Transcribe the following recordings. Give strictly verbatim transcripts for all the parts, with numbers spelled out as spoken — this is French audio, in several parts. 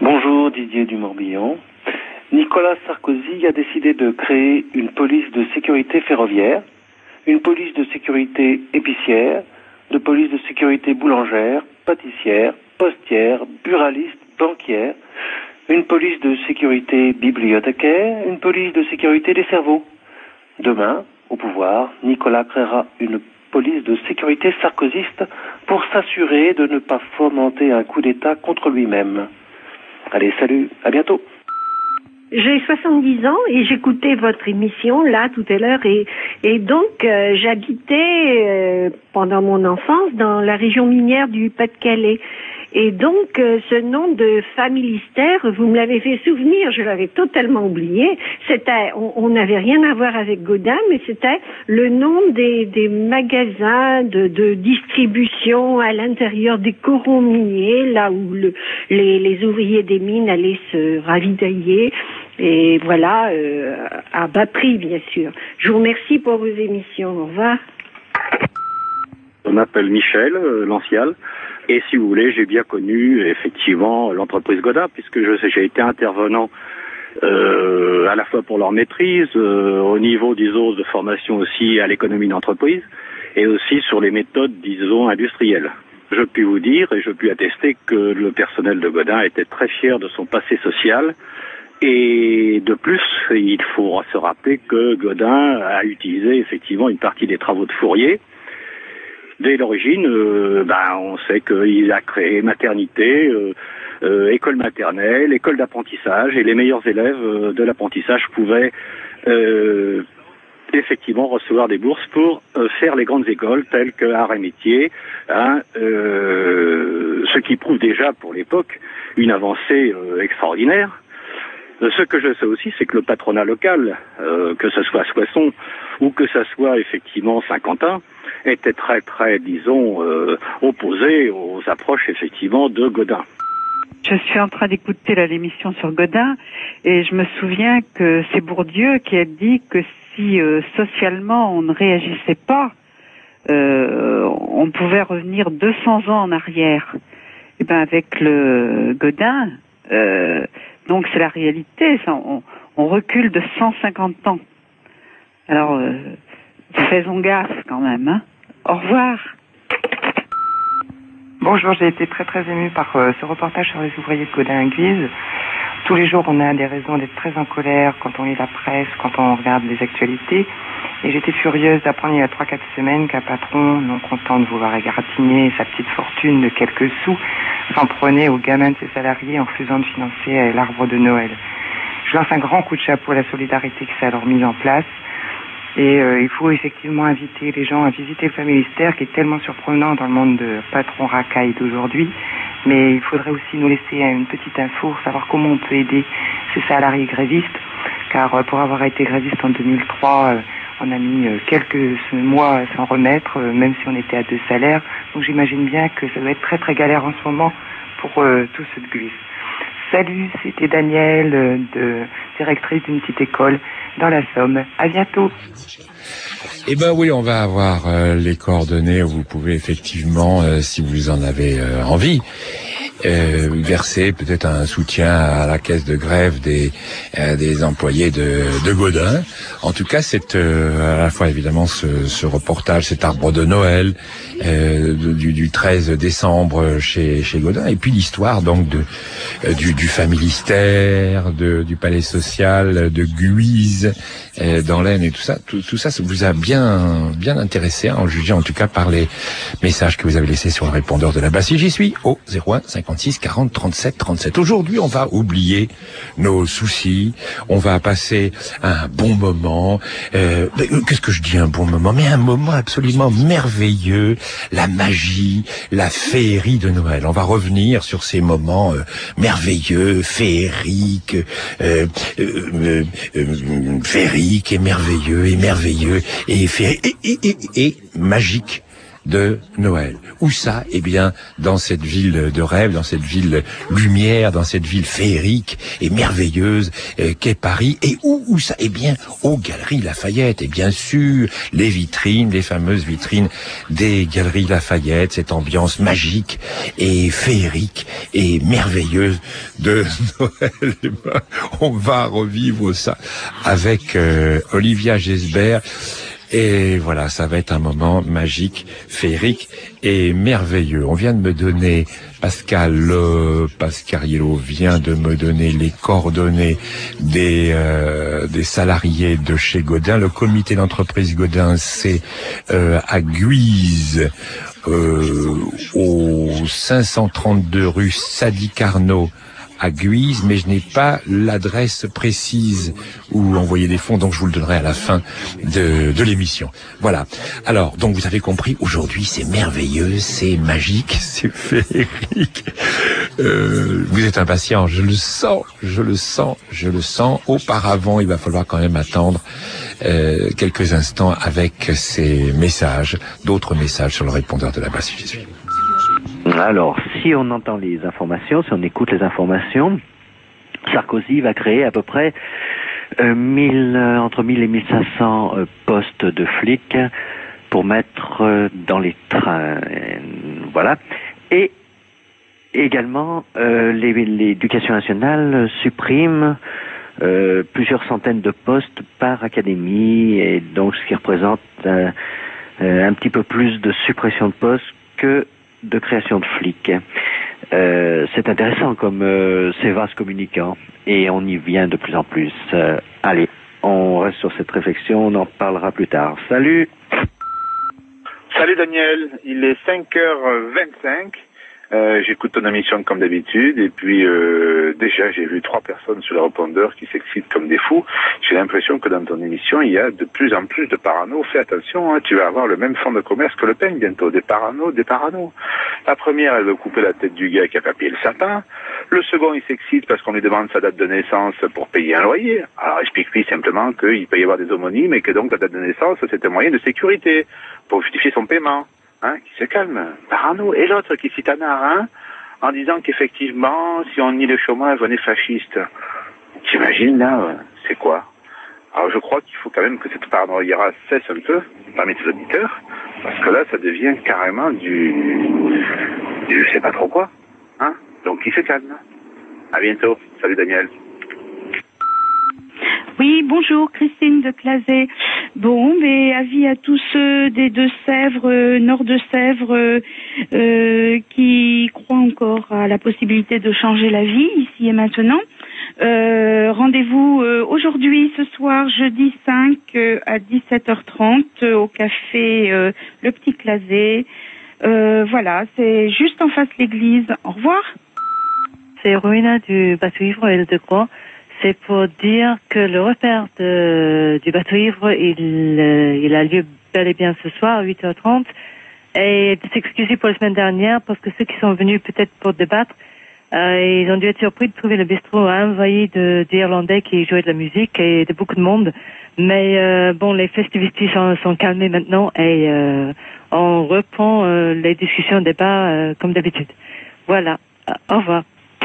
Bonjour Didier du Morbihan. Nicolas Sarkozy a décidé de créer une police de sécurité ferroviaire, une police de sécurité épicière, de police de sécurité boulangère, pâtissière, postière, buraliste, banquière, une police de sécurité bibliothécaire, une police de sécurité des cerveaux. Demain, au pouvoir, Nicolas créera une police de sécurité sarkozyste pour s'assurer de ne pas fomenter un coup d'État contre lui-même. Allez, salut, à bientôt. J'ai soixante-dix ans et j'écoutais votre émission là tout à l'heure et, et donc euh, j'habitais euh, pendant mon enfance dans la région minière du Pas-de-Calais. Et donc euh, ce nom de Familistère, vous me l'avez fait souvenir, je l'avais totalement oublié. C'était, on n'avait rien à voir avec Godin, mais c'était le nom des, des magasins de, de distribution à l'intérieur des corons miniers, là où le, les, les ouvriers des mines allaient se ravitailler. Et voilà, euh, à bas prix, bien sûr. Je vous remercie pour vos émissions. Au revoir. Je m'appelle Michel euh, Lancial. Et si vous voulez, j'ai bien connu effectivement l'entreprise Godin, puisque je sais, j'ai été intervenant euh, à la fois pour leur maîtrise, euh, au niveau, disons, de formation aussi à l'économie d'entreprise, et aussi sur les méthodes, disons, industrielles. Je puis vous dire, et je puis attester que le personnel de Godin était très fier de son passé social. Et de plus, il faut se rappeler que Godin a utilisé effectivement une partie des travaux de Fourier. Dès l'origine, euh, ben, on sait qu'il a créé maternité, euh, euh, école maternelle, école d'apprentissage, et les meilleurs élèves euh, de l'apprentissage pouvaient euh, effectivement recevoir des bourses pour euh, faire les grandes écoles telles que Arts et Métiers, hein, euh, ce qui prouve déjà pour l'époque une avancée euh, extraordinaire. Ce que je sais aussi, c'est que le patronat local, euh, que ce soit Soissons ou que ce soit effectivement Saint-Quentin, était très très, disons, euh, opposé aux approches effectivement de Godin. Je suis en train d'écouter là, l'émission sur Godin et je me souviens que c'est Bourdieu qui a dit que si euh, socialement on ne réagissait pas, euh, on pouvait revenir deux cents ans en arrière. Et ben avec le Godin, euh, donc c'est la réalité, ça, on, on recule de cent cinquante ans. Alors, euh, faisons gaffe quand même, hein. Au revoir. Bonjour, j'ai été très très émue par euh, ce reportage sur les ouvriers de Godin-Guise. Tous les jours, on a des raisons d'être très en colère quand on lit la presse, quand on regarde les actualités. Et j'étais furieuse d'apprendre il y a trois quatre semaines qu'un patron, non content de vouloir égratigner sa petite fortune de quelques sous, s'en prenait aux gamins de ses salariés en refusant de financer l'arbre de Noël. Je lance un grand coup de chapeau à la solidarité qui s'est alors mise en place. Et euh, il faut effectivement inviter les gens à visiter le Familistère, qui est tellement surprenant dans le monde de patron racaille d'aujourd'hui. Mais il faudrait aussi nous laisser une petite info, savoir comment on peut aider ces salariés grévistes. Car euh, pour avoir été gréviste en deux mille trois, euh, on a mis euh, quelques mois à s'en remettre, euh, même si on était à deux salaires. Donc j'imagine bien que ça doit être très très galère en ce moment pour euh, tous ceux de Guise. Salut, c'était Danielle, euh, de, directrice d'une petite école dans la Somme. À bientôt. Eh ben oui, on va avoir euh, les coordonnées où vous pouvez effectivement, euh, si vous en avez euh, envie, euh, verser peut-être un soutien à la caisse de grève des euh, des employés de, de Godin. En tout cas, c'est euh, à la fois évidemment ce, ce reportage, cet arbre de Noël euh, du, du treize décembre chez chez Godin, et puis l'histoire donc de euh, du, du Familistère, de du Palais Social, de Guise euh, dans l'Aisne et tout ça. Tout, tout ça, ça vous a bien bien intéressé, hein, en jugeant en tout cas par les messages que vous avez laissés sur le répondeur de la Bastille. J'y suis au zéro un cinquante-six quarante trente-sept trente-sept. Aujourd'hui, on va oublier nos soucis, on va passer un bon moment. Euh, qu'est-ce que je dis, un bon moment? Mais un moment absolument merveilleux, la magie, la féerie de Noël. On va revenir sur ces moments euh, merveilleux, féeriques, euh, euh, euh, féeriques et merveilleux et merveilleux et, fé- et, et, et, et magiques de Noël. Où ça? Eh bien, dans cette ville de rêve, dans cette ville lumière, dans cette ville féerique et merveilleuse euh, qu'est Paris. Et où, où ça? Eh bien, aux Galeries Lafayette. Et bien sûr, les vitrines, les fameuses vitrines des Galeries Lafayette, cette ambiance magique et féerique et merveilleuse de Noël. Eh ben, on va revivre ça avec euh, Olivia Gesbert. Et voilà, ça va être un moment magique, féerique et merveilleux. On vient de me donner, Pascal, euh, Pascariello vient de me donner les coordonnées des euh, des salariés de chez Godin. Le comité d'entreprise Godin, c'est euh, à Guise, euh, au cinq cent trente-deux rue Sadi Carnot, à Guise, mais je n'ai pas l'adresse précise où envoyer des fonds, donc je vous le donnerai à la fin de, de l'émission. Voilà. Alors, donc vous avez compris, aujourd'hui c'est merveilleux, c'est magique, c'est féerique. Euh, vous êtes impatient, je le sens, je le sens, je le sens. Auparavant, il va falloir quand même attendre euh, quelques instants avec ces messages, d'autres messages sur le répondeur de la base J'y suis. Alors, si on entend les informations, si on écoute les informations, Sarkozy va créer à peu près euh, mille, euh, entre mille et mille cinq cents euh, postes de flics pour mettre euh, dans les trains. Euh, voilà. Et également, euh, les, l'éducation nationale supprime euh, plusieurs centaines de postes par académie, et donc ce qui représente euh, euh, un petit peu plus de suppression de postes que de création de flics. Euh, c'est intéressant comme euh, c'est vaste communicant et on y vient de plus en plus. Euh, allez, on reste sur cette réflexion, on en parlera plus tard. Salut. Salut Daniel, il est cinq heures vingt-cinq. Euh, j'écoute ton émission comme d'habitude et puis euh, déjà j'ai vu trois personnes sur le répondeur qui s'excitent comme des fous. J'ai l'impression que dans ton émission il y a de plus en plus de parano. Fais attention, hein, tu vas avoir le même fonds de commerce que Le Pen bientôt, des parano, des parano. La première, elle veut couper la tête du gars qui a papié le sapin. Le second, il s'excite parce qu'on lui demande sa date de naissance pour payer un loyer. Alors explique-lui simplement qu'il peut y avoir des homonymes et que donc la date de naissance c'est un moyen de sécurité pour justifier son paiement. Hein, qui se calme, parano. Et l'autre qui cite un hein, en disant qu'effectivement, si on nie le chômage, on est fasciste. T'imagines là, c'est quoi? Alors je crois qu'il faut quand même que cette paranoïa cesse un peu parmi tes auditeurs, parce que là, ça devient carrément du, du je sais pas trop quoi. Hein, donc il se calme. À bientôt. Salut Daniel. Oui, bonjour, Christine de Clazet. Bon, mais avis à tous ceux des Deux-Sèvres, euh, Nord-de-Sèvres, euh, euh, qui croient encore à la possibilité de changer la vie, ici et maintenant. Euh, rendez-vous euh, aujourd'hui, ce soir, jeudi cinq, euh, à dix-sept heures trente, euh, au café euh, Le Petit Clazet. Euh, voilà, c'est juste en face de l'église. Au revoir. C'est Ruina du bateau ivre et de Croix. C'est pour dire que le repère de, du bateau ivre, il, euh, il a lieu bel et bien ce soir à huit heures trente, et de s'excuser pour la semaine dernière parce que ceux qui sont venus peut-être pour débattre, euh, ils ont dû être surpris de trouver le bistrot envahi de, d'Irlandais qui jouaient de la musique et de beaucoup de monde. Mais euh, bon, les festivités sont, sont calmées maintenant et euh, on reprend euh, les discussions, débats euh, comme d'habitude. Voilà. Euh, au revoir.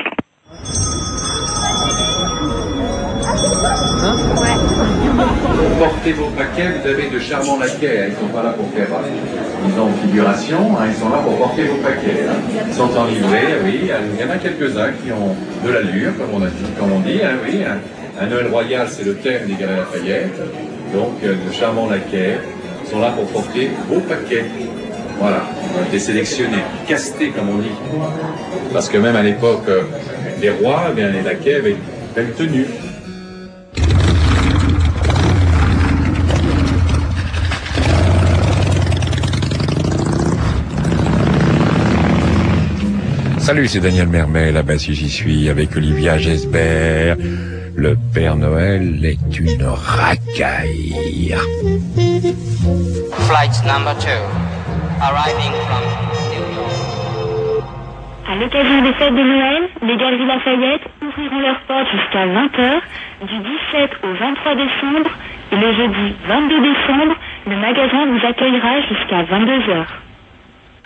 Hein ouais. Portez vos paquets, vous avez de charmants laquais, hein, ils sont pas là pour faire ils ont figuration, hein, ils sont là pour porter vos paquets. Hein. Ils sont en livrée, oui, il y en a quelques-uns qui ont de l'allure, comme on a dit, comme on dit, hein, oui. Un, un Noël royal, c'est le thème des Galeries Lafayette, donc euh, de charmants laquais sont là pour porter vos paquets. Voilà, ils ont été sélectionnés, castés comme on dit. Parce que même à l'époque, euh, les rois, eh bien, les laquais avaient une belle tenue. Salut, c'est Daniel Mermet, là-bas si j'y suis, avec Olivia Gesbert. Le Père Noël est une racaille. Flight number two, arriving from New York. À l'occasion des fêtes de Noël, les Galeries Lafayette ouvriront leurs portes jusqu'à vingt heures, du dix-sept au vingt-trois décembre, et le jeudi vingt-deux décembre, le magasin vous accueillera jusqu'à vingt-deux heures.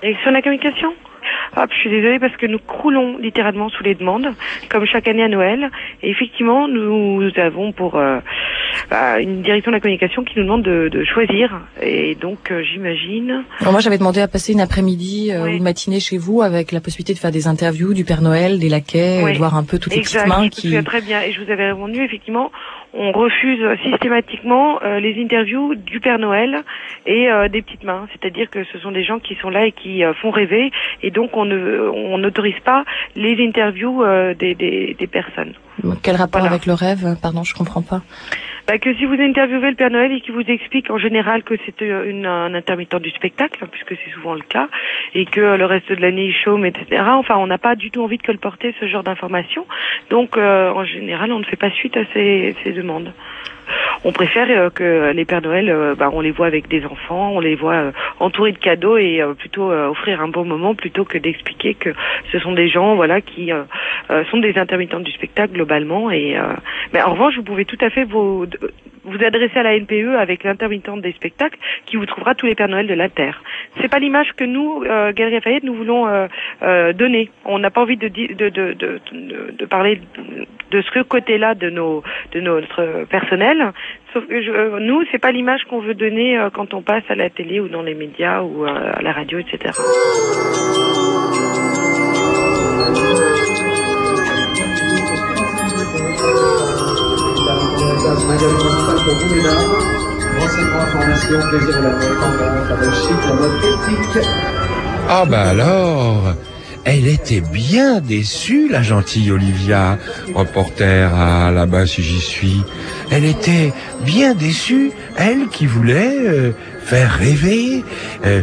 Direction de la communication. Ah, je suis désolée parce que nous croulons littéralement sous les demandes, comme chaque année à Noël. Et effectivement, nous avons pour euh, bah, une direction de la communication qui nous demande de, de choisir. Et donc, euh, j'imagine... Alors moi, j'avais demandé à passer une après-midi euh, oui. ou une matinée chez vous avec la possibilité de faire des interviews du Père Noël, des laquais, oui. de voir un peu toutes les petites mains qui... Exact, très bien. Et je vous avais répondu, effectivement, on refuse systématiquement euh, les interviews du Père Noël et euh, des petites mains. C'est-à-dire que ce sont des gens qui sont là et qui euh, font rêver. Et donc, on ne on n'autorise pas les interviews euh, des, des, des personnes. Quel rapport voilà. avec le rêve? Pardon, je comprends pas. Bah, que si vous interviewez le Père Noël et qu'il vous explique en général que c'est une, un intermittent du spectacle, hein, puisque c'est souvent le cas, et que le reste de l'année il chôme, et cetera. Enfin, on n'a pas du tout envie de colporter ce genre d'informations. Donc, euh, en général, on ne fait pas suite à ces, ces demandes. On préfère euh, que les Pères Noël, euh, bah, on les voit avec des enfants, on les voit euh, entourés de cadeaux et euh, plutôt euh, offrir un bon moment plutôt que d'expliquer que ce sont des gens, voilà, qui euh, euh, sont des intermittents du spectacle globalement. Et euh, mais en revanche, vous pouvez tout à fait vous vous adresser à la N P E avec l'intermittente des spectacles qui vous trouvera tous les Pères Noël de la Terre. C'est pas l'image que nous, euh, Galerie Lafayette, nous voulons euh, euh, donner. On n'a pas envie de, de, de, de, de, de parler de ce côté-là de nos de notre personnel. Sauf que je, nous, c'est pas l'image qu'on veut donner euh, quand on passe à la télé ou dans les médias ou euh, à la radio, et cetera. Ah bah alors, elle était bien déçue, la gentille Olivia, reporter à Là-bas si j'y suis. Elle était bien déçue, elle qui voulait euh, faire rêver, euh,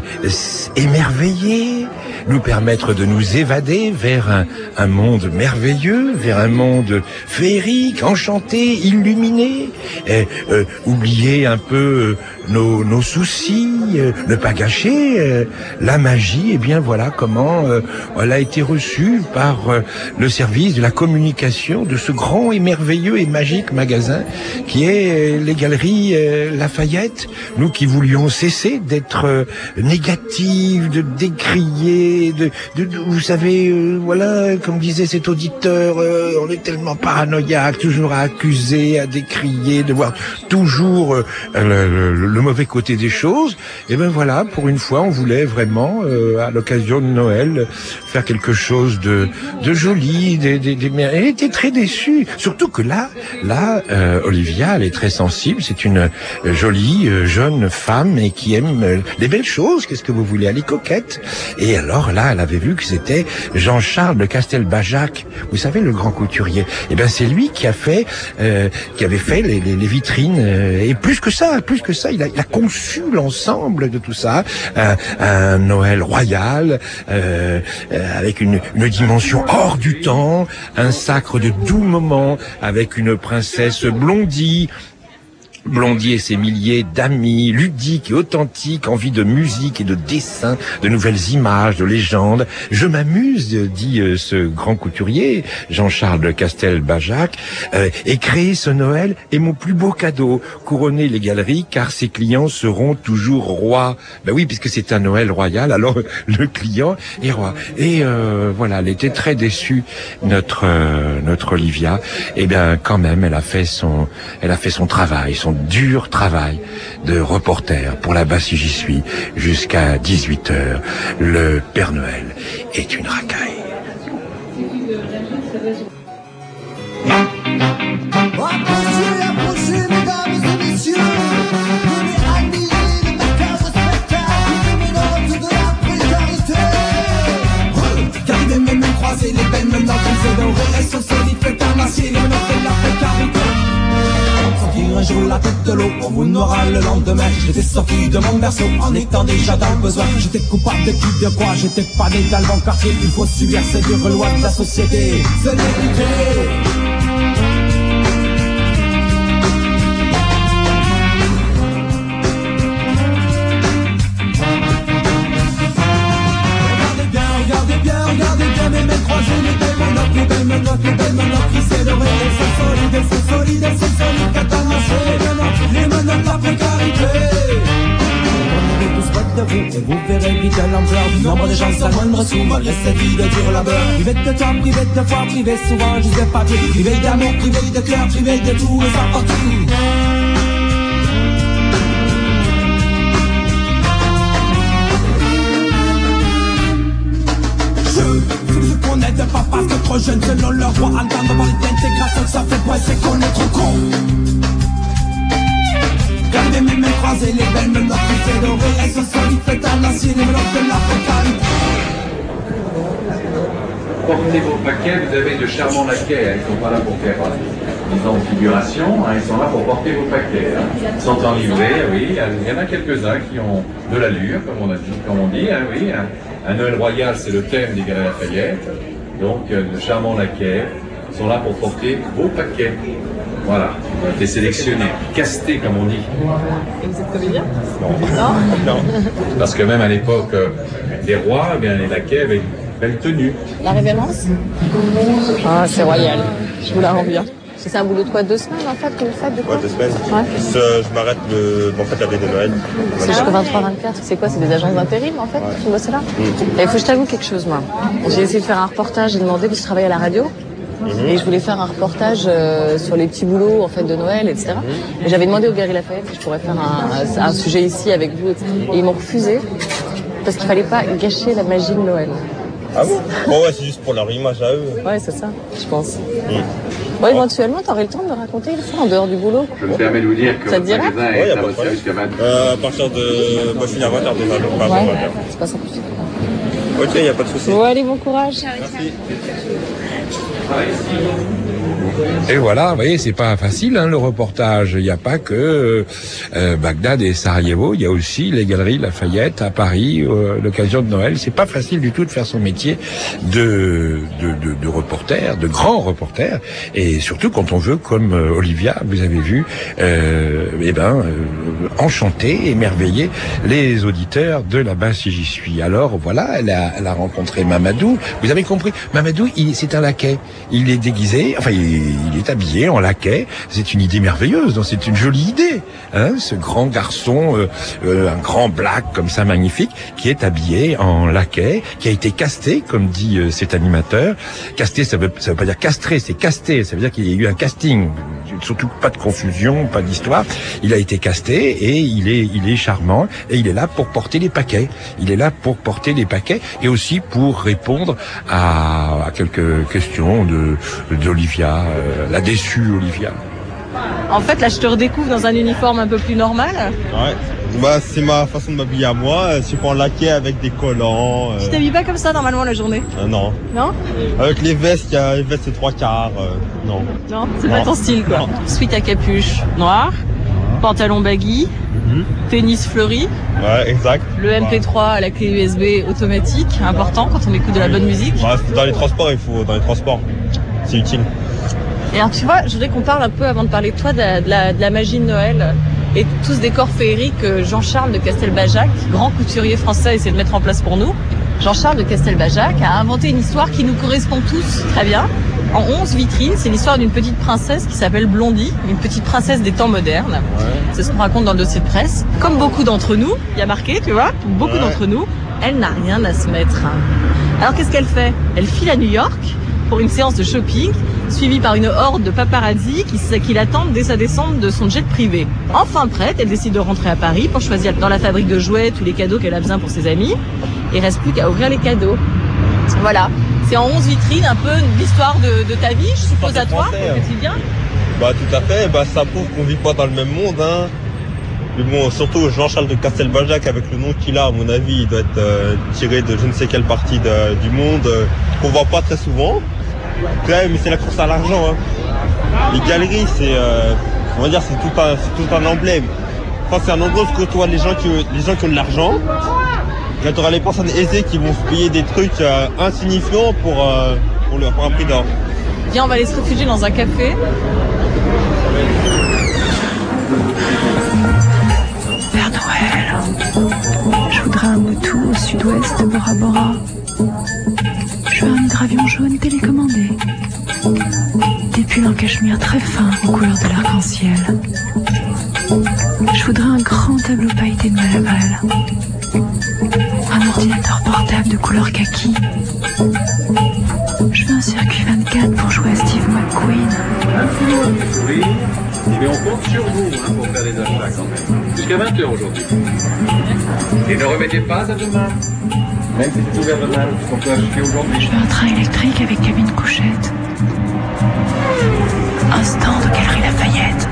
émerveiller, nous permettre de nous évader vers un, un monde merveilleux, vers un monde féerique, enchanté, illuminé, euh, euh, oublier un peu nos, nos soucis, euh, ne pas gâcher euh, la magie. Et bien voilà comment euh, elle a été reçue par euh, le service de la communication de ce grand et merveilleux et magique magasin qui est euh, les Galeries euh, Lafayette. Nous qui voulions cesser d'être euh, négatifs, de décrier, de, de, de vous savez, euh, voilà, comme disait cet auditeur, euh, on est tellement paranoïaque, toujours à accuser, à décrier, de voir toujours euh, le, le, le mauvais côté des choses. Et ben voilà, pour une fois, on voulait vraiment, euh, à l'occasion de Noël, faire quelque chose de, de joli. Des, des, des... Elle était très déçue, surtout que là, là, euh, Olivia, elle est très sensible. C'est une euh, jolie euh, jeune femme et qui aime euh, les belles choses. Qu'est-ce que vous voulez, elle est coquette. Et alors là, elle avait vu que c'était Jean-Charles de Castelbajac, vous savez, le grand couturier. Et ben c'est lui qui a fait, euh, qui avait fait les, les, les vitrines. Euh, et plus que ça, plus que ça, il a, il a conçu l'ensemble de tout ça, un, un Noël royal euh, euh, avec une, une dimension hors du temps, un sacre de doux moments avec une princesse Blondie. Blondie et ses milliers d'amis, ludiques et authentiques, envie de musique et de dessin, de nouvelles images, de légendes. Je m'amuse, dit euh, ce grand couturier, Jean-Charles de Castelbajac, euh, et créer ce Noël est mon plus beau cadeau. Couronner les galeries, car ses clients seront toujours rois. Ben oui, puisque c'est un Noël royal, alors le client est roi. Et euh, voilà, elle était très déçue, notre euh, notre Olivia. Et bien, quand même, elle a fait son, elle a fait son travail, son dur travail de reporter pour Là-bas si j'y suis jusqu'à dix-huit heures. Le Père Noël est une racaille. Approchez, approchez, mesdames et messieurs, venez admirer le vainqueur de spectacle, les menottes de la précarité. Regardez mes mains croisées, les belles menottes qui dorées, elles sont solides, faites un massier, les menottes de la précarité. Sortir un jour la tête de l'eau, on vous n'aura le lendemain. J'étais sorti de mon berceau en étant déjà dans le besoin. J'étais coupable de qui, de quoi, j'étais pas né dans le bon quartier. Il faut subir ces dures lois de la société. Célébrité. Regardez bien mes mains croisées, les belles menottes, les belles menottes, les belles menottes qui s'édorent. Elles sont solides, elles sont solides, elles sont solides, catamassées. Les menottes, les menottes de la précarité. On avait tous boîte de vous et vous verrez vite l'ampleur du nombre de gens sans moindre sous. Malgré cette vie de dur labeur, privé de temps, privé de foi, privé souvent juste de papier, privé d'amour, privé de cœur, privé de tout et ça partout. Je connais de pas parce que trop jeune selon leur voix, entendre parler d'intégration, ça fait quoi, c'est qu'on est trop con. Regardez mes mains croisées, les belles me notent qui fait doré, elles se sont vite faites à l'ancienne et me l'ont de la fréquente. Portez vos paquets, vous avez de charmants laquais, hein, ils sont pas là pour faire des configurations, hein, ils sont là pour porter vos paquets. Hein. Ils sont en livrée, oui, il y en a quelques-uns qui ont de l'allure, comme on a dit, comme on dit, hein, oui. Hein. Un Noël royal, c'est le thème des Galeries Lafayette, donc euh, de charmants laquais sont là pour porter vos paquets. Voilà, ils ont été sélectionnés, castés comme on dit. Et vous êtes comédien? Non. Non. Non. Parce que même à l'époque euh, des rois, eh bien, les laquais avaient une belle tenue. La révérence? Ah, c'est royal. Je vous la rends bien. C'est un boulot de quoi? Deux semaines en fait que vous faites de quoi? Ouais, deux semaines. Ouais. Je, je m'arrête le, en fait, la veille de Noël. C'est jusqu'au vingt-trois vingt-quatre. C'est quoi? C'est des agences d'intérim en fait ouais. Qui bossent là mmh. Et il faut que je t'avoue quelque chose moi. J'ai essayé de faire un reportage, j'ai demandé parce que je travaille à la radio. Mmh. Et je voulais faire un reportage euh, sur les petits boulots en fait de Noël, et cetera. Mmh. Et j'avais demandé aux Galeries Lafayette si je pourrais faire un, un sujet ici avec vous, et cetera. Et ils m'ont refusé parce qu'il fallait pas gâcher la magie de Noël. Ah bon? Bon ouais, c'est juste pour leur image à eux. Ouais, c'est ça, je pense. Mmh. Bon, éventuellement, t'aurais le temps de me raconter une fois en dehors du boulot. Je me permets de vous dire que ça te votre magasin ouais, est à votre service jusqu'à vingt heures. Euh, à partir de... Moi, je finis à vingt heures déjà, donc pas ouais, vingt heures. C'est pas ça plus. Ok, il n'y a pas de souci. Bon, allez, bon courage. Merci. Et voilà, vous voyez, c'est pas facile hein, le reportage. Il n'y a pas que euh, Bagdad et Sarajevo, il y a aussi les Galeries Lafayette à Paris, euh, l'occasion de Noël. C'est pas facile du tout de faire son métier de de, de, de reporter, de grand reporter, et surtout quand on veut, comme euh, Olivia, vous avez vu, euh, eh ben euh, enchanter, émerveiller les auditeurs de là-bas si j'y suis. Alors voilà, elle a, elle a rencontré Mamadou. Vous avez compris, Mamadou, il, c'est un laquais. Il est déguisé, enfin il, il est habillé en laquais. C'est une idée merveilleuse, donc c'est une jolie idée. Hein, ce grand garçon, euh, euh, un grand black comme ça magnifique, qui est habillé en laquais, qui a été casté, comme dit euh, cet animateur. Casté, ça veut, ça veut pas dire castré, c'est casté. Ça veut dire qu'il y a eu un casting. Surtout pas de confusion, pas d'histoire. Il a été casté et il est, il est charmant et il est là pour porter les paquets. Il est là pour porter les paquets et aussi pour répondre à, à quelques questions de d'Olivia, euh, la déçue Olivia. En fait, là, je te redécouvre dans un uniforme un peu plus normal. Ouais. Bah, c'est ma façon de m'habiller à moi. Je suis pas en laquais avec des collants. Euh... Tu t'habilles pas comme ça normalement la journée? euh, Non. Non? Avec les vestes, il y a les vestes c'est trois quarts. Euh, non. Non, c'est pas ton style quoi. Suite à capuche noir, pantalon baggy, mm-hmm. tennis fleuri. Ouais, exact. Le M P trois à la clé U S B automatique, important quand on écoute de la bonne musique. Ouais, dans les transports, il faut dans les transports. C'est utile. Et alors tu vois, je voudrais qu'on parle un peu avant de parler de toi de la, de la, de la magie de Noël et tout ce décor féerique que Jean-Charles de Castelbajac, grand couturier français, a essayé de mettre en place pour nous. Jean-Charles de Castelbajac a inventé une histoire qui nous correspond tous très bien. En onze vitrines, c'est l'histoire d'une petite princesse qui s'appelle Blondie, une petite princesse des temps modernes. Ouais. C'est ce qu'on raconte dans le dossier de presse. Comme beaucoup d'entre nous, il y a marqué, tu vois, beaucoup ouais. d'entre nous, elle n'a rien à se mettre. Alors qu'est-ce qu'elle fait? Elle file à New York pour une séance de shopping, suivie par une horde de paparazzi qui, qui l'attendent dès sa descente de son jet privé. Enfin prête, elle décide de rentrer à Paris pour choisir dans la fabrique de jouets tous les cadeaux qu'elle a besoin pour ses amis. Il reste plus qu'à ouvrir les cadeaux. Voilà, c'est en onze vitrines un peu l'histoire de, de ta vie, je suppose, à toi, au quotidien. Bah tout à fait, bah ça prouve qu'on vit pas dans le même monde, hein. Mais bon, surtout Jean-Charles de Castelbajac, avec le nom qu'il a, à mon avis, il doit être euh, tiré de je ne sais quelle partie de, du monde, euh, qu'on voit pas très souvent. Ouais, mais c'est la course à l'argent, hein. Les galeries, c'est, euh, on va dire, c'est tout un, c'est tout un emblème. Enfin, c'est un endroit où tu côtoies les gens qui, les gens qui ont de l'argent. Là, tu auras les personnes aisées qui vont se payer des trucs euh, insignifiants pour, euh, pour, le, pour un prix d'or. Viens, on va aller se réfugier dans un café. Père Noël, je voudrais un motu au sud-ouest de Bora Bora. Je veux un hydravion jaune télécommandé. Des pulls en cachemire très fins aux couleurs de l'arc-en-ciel. Je voudrais un grand tableau pailleté de Noël. portable de couleur kaki. Je veux un circuit vingt-quatre pour jouer à Steve McQueen. Oui, mais on compte sur vous hein, pour faire des achats quand même. Jusqu'à vingt heures aujourd'hui. Et ne remettez pas à demain. Même si c'est ouvert demain, on peut acheter aujourd'hui. Je veux un train électrique avec cabine couchette. Un stand aux Galeries Lafayette.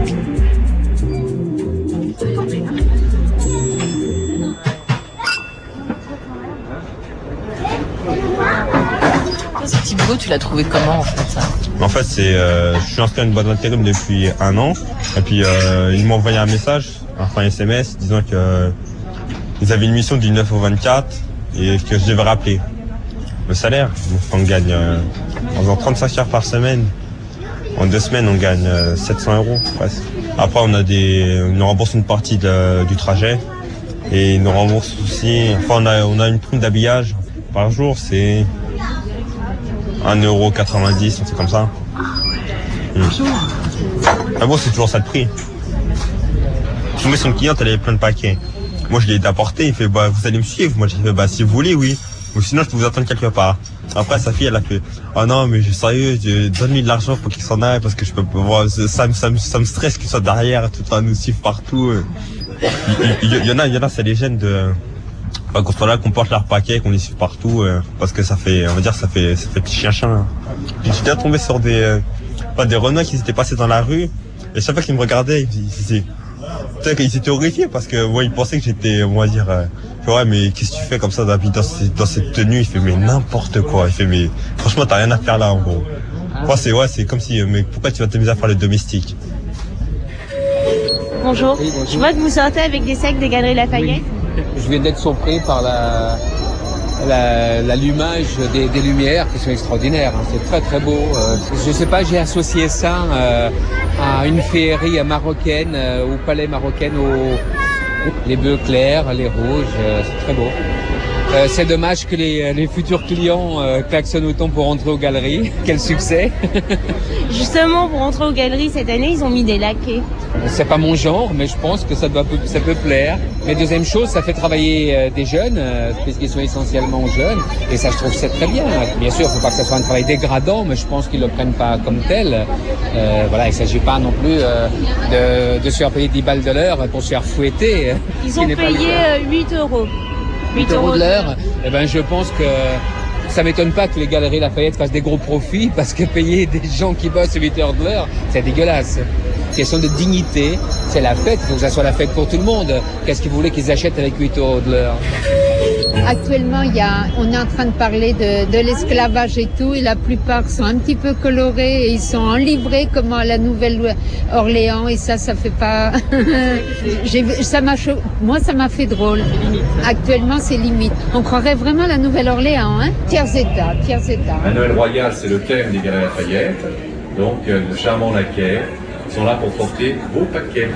Ce petit boulot, tu l'as trouvé comment en fait ça? En fait, c'est, euh, je suis inscrit à une boîte d'intérim depuis un an. Et puis, euh, ils m'ont envoyé un message, enfin un S M S, disant que euh, ils avaient une mission du neuf au vingt-quatre et que je devais rappeler. Le salaire, on gagne euh, en faisant trente-cinq heures par semaine. En deux semaines, on gagne euh, sept cents euros presque. Après, on a des, on nous rembourse une partie de, du trajet et ils nous remboursent aussi. Enfin, on a, on a une prime d'habillage par jour, c'est un euro quatre-vingt-dix, c'est comme ça. Mmh. Ah bon, c'est toujours ça de prix. Je suis tombé sur une cliente, elle avait plein de paquets. Moi, je l'ai aidé à porter. Il fait, bah, vous allez me suivre. Moi, j'ai fait, bah, si vous voulez, oui. Ou sinon, je peux vous attendre quelque part. Après, sa fille, elle a fait, oh non, mais je suis sérieux, donne-lui de l'argent pour qu'il s'en aille parce que je peux pas voir, ça, ça, ça, ça me stresse qu'il soit derrière, tout le temps à nous suivre partout. Il, il, il y en a, il y en a, c'est les gènes de, enfin, quand on là, qu'on porte leur paquet, qu'on les suive partout, euh, parce que ça fait, on va dire, ça fait, ça fait petit chien-chien. Je suis déjà tombé sur des, euh, enfin, des renards qui s'étaient passés dans la rue, et chaque fois qu'ils me regardaient, ils, ils, ils, ils étaient horrifiés parce que, moi, ils pensaient que j'étais, on va dire, euh, ouais, mais qu'est-ce que tu fais comme ça dans, dans cette tenue? Il fait, mais n'importe quoi. Il fait, mais franchement, t'as rien à faire là, en gros. Moi, c'est, ouais, c'est comme si, mais pourquoi tu vas t'amuser à faire le domestique? Bonjour. Oui, bonjour. Je vois que vous sortez avec des sacs des Galeries Lafayette. Oui. Je viens d'être surpris par la, la, l'allumage des, des lumières qui sont extraordinaires. Hein. C'est très très beau. Euh, je sais pas, j'ai associé ça euh, à une féerie marocaine, euh, au palais marocain, au les bleus clairs, les rouges, euh, c'est très beau. Euh, c'est dommage que les, les futurs clients euh, klaxonnent autant pour rentrer aux galeries. Quel succès. Justement, pour rentrer aux galeries cette année, ils ont mis des laquais. C'est pas mon genre, mais je pense que ça, doit, ça peut plaire. Mais deuxième chose, ça fait travailler euh, des jeunes, euh, puisqu'ils sont essentiellement jeunes. Et ça, je trouve que c'est très bien. Bien sûr, il ne faut pas que ça soit un travail dégradant, mais je pense qu'ils ne le prennent pas comme tel. Euh, voilà, il ne s'agit pas non plus euh, de, de se faire payer dix balles de l'heure pour se faire fouetter. Ils ont payé huit euros. huit euros de l'heure, eh ben, je pense que ça m'étonne pas que les Galeries Lafayette fassent des gros profits parce que payer des gens qui bossent huit heures de l'heure, c'est dégueulasse. Question de dignité, c'est la fête, il faut que ça soit la fête pour tout le monde. Qu'est-ce que vous voulez qu'ils achètent avec huit euros de l'heure? Actuellement, il y a, on est en train de parler de, de l'esclavage et tout, et la plupart sont un petit peu colorés et ils sont en livrée comme à la Nouvelle-Orléans, et ça, ça fait pas. J'ai, ça m'a, moi, ça m'a fait drôle. Actuellement, c'est limite. On croirait vraiment à la Nouvelle-Orléans, hein. Tiers état, tiers état. La Noël royale, c'est le thème des Galeries Lafayette, donc euh, de charmants laquais sont là pour porter vos paquets.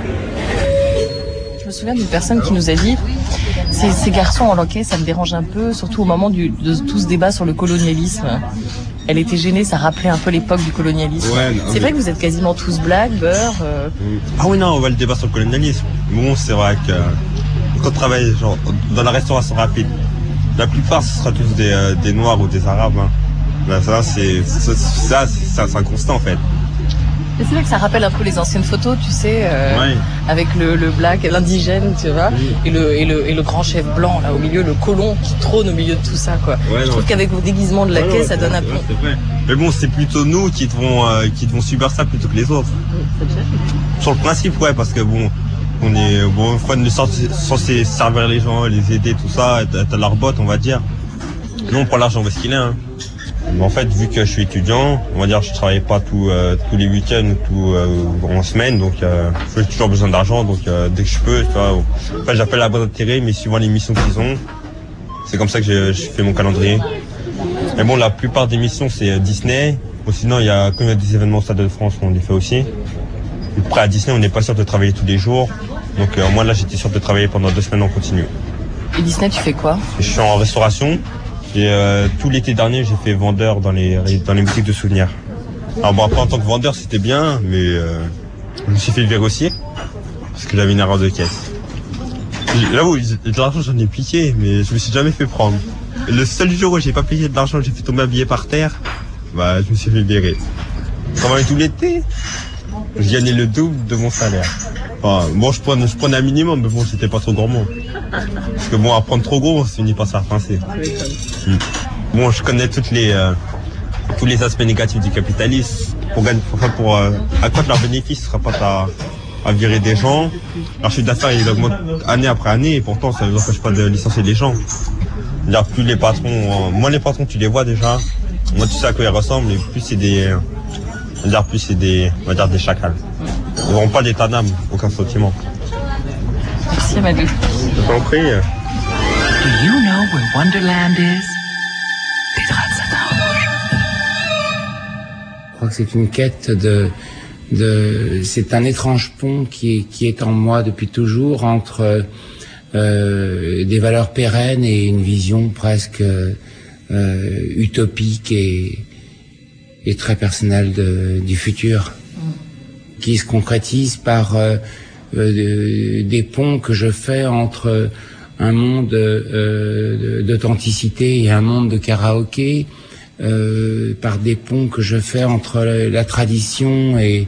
Je me souviens d'une personne qui nous a dit ces, ces garçons en loquet, ça me dérange un peu, surtout au moment du, de tout ce débat sur le colonialisme. Elle était gênée, ça rappelait un peu l'époque du colonialisme. Ouais, non, c'est mais... vrai que vous êtes quasiment tous black, beurre. Euh... Ah oui, non, on va le débat sur le colonialisme. Bon, c'est vrai que quand on travaille genre, dans la restauration rapide, la plupart ce sera tous des, euh, des noirs ou des arabes. Hein. Ben, ça, c'est, ça, ça, c'est, c'est un constant en fait. Et c'est vrai que ça rappelle un peu les anciennes photos, tu sais, euh, ouais. avec le, le black, l'indigène, tu vois, oui. et, le, et, le, et le grand chef blanc, là, au milieu, le colon qui trône au milieu de tout ça, quoi. Ouais, je non, trouve qu'avec vos déguisements de laquais, ouais, ça donne un peu. C'est vrai. Mais bon, c'est plutôt nous qui devons, euh, qui devons subir ça plutôt que les autres. Oui, c'est sur le principe, ouais, parce que bon, on est, bon, on est censé servir les gens, les aider, tout ça, être, être à leur botte, on va dire. Nous, on prend l'argent où est-ce qu'il est, hein. Mais en fait, vu que je suis étudiant, on va dire, je travaille pas tout, euh, tous les week-ends ou tout euh, en semaine, donc euh, j'ai toujours besoin d'argent, donc euh, dès que je peux, tu vois. Enfin, j'appelle la boîte d'intérêt, mais suivant les missions qu'ils ont, c'est comme ça que je, je fais mon calendrier. Mais bon, la plupart des missions, c'est Disney. Ou sinon, il y a quand il y a des événements au Stade de France, on les fait aussi. Après, à Disney, on n'est pas sûr de travailler tous les jours, donc euh, moi là, j'étais sûr de travailler pendant deux semaines en continu. Et Disney, tu fais quoi? Je suis en restauration. Et euh, tout l'été dernier, j'ai fait vendeur dans les dans les boutiques de souvenirs. Alors bon, après en tant que vendeur, c'était bien, mais euh, je me suis fait virer aussi parce que j'avais une erreur de caisse. Là où de l'argent, j'en ai piqué, mais je me suis jamais fait prendre. Le seul jour où j'ai pas payé de l'argent, j'ai fait tomber un billet par terre, bah je me suis fait virer. Travailler tout l'été, je gagnais le double de mon salaire. Enfin, bon, je prenais, je prenais un minimum, mais bon, c'était pas trop gourmand. Parce que bon, à prendre trop gros, on se finit par se faire pincer. Mm. Bon, je connais toutes les, euh, tous les aspects négatifs du capitalisme. Pour gagner, enfin, pour euh, accroître leurs bénéfices, ce sera pas à, à virer des gens. Leur chiffre d'affaires, il augmente année après année, et pourtant, ça ne nous empêche pas de licencier des gens. C'est-à-dire, plus les patrons, euh, moins les patrons, tu les vois déjà, moins tu sais à quoi ils ressemblent, et plus c'est des, euh, on va dire, plus c'est des, on va dire, des chacals. Ils n'auront pas d'état d'âme, aucun sentiment. Merci Amadou. Je t'en prie. Do you know where Wonderland is? Petra Satange. Je crois que c'est une quête de, de, c'est un étrange pont qui est, qui est en moi depuis toujours entre euh, des valeurs pérennes et une vision presque euh, utopique et, et très personnelle de, du futur, qui se concrétise par euh, euh, des ponts que je fais entre un monde euh, d'authenticité et un monde de karaoké, euh, par des ponts que je fais entre la, la tradition et,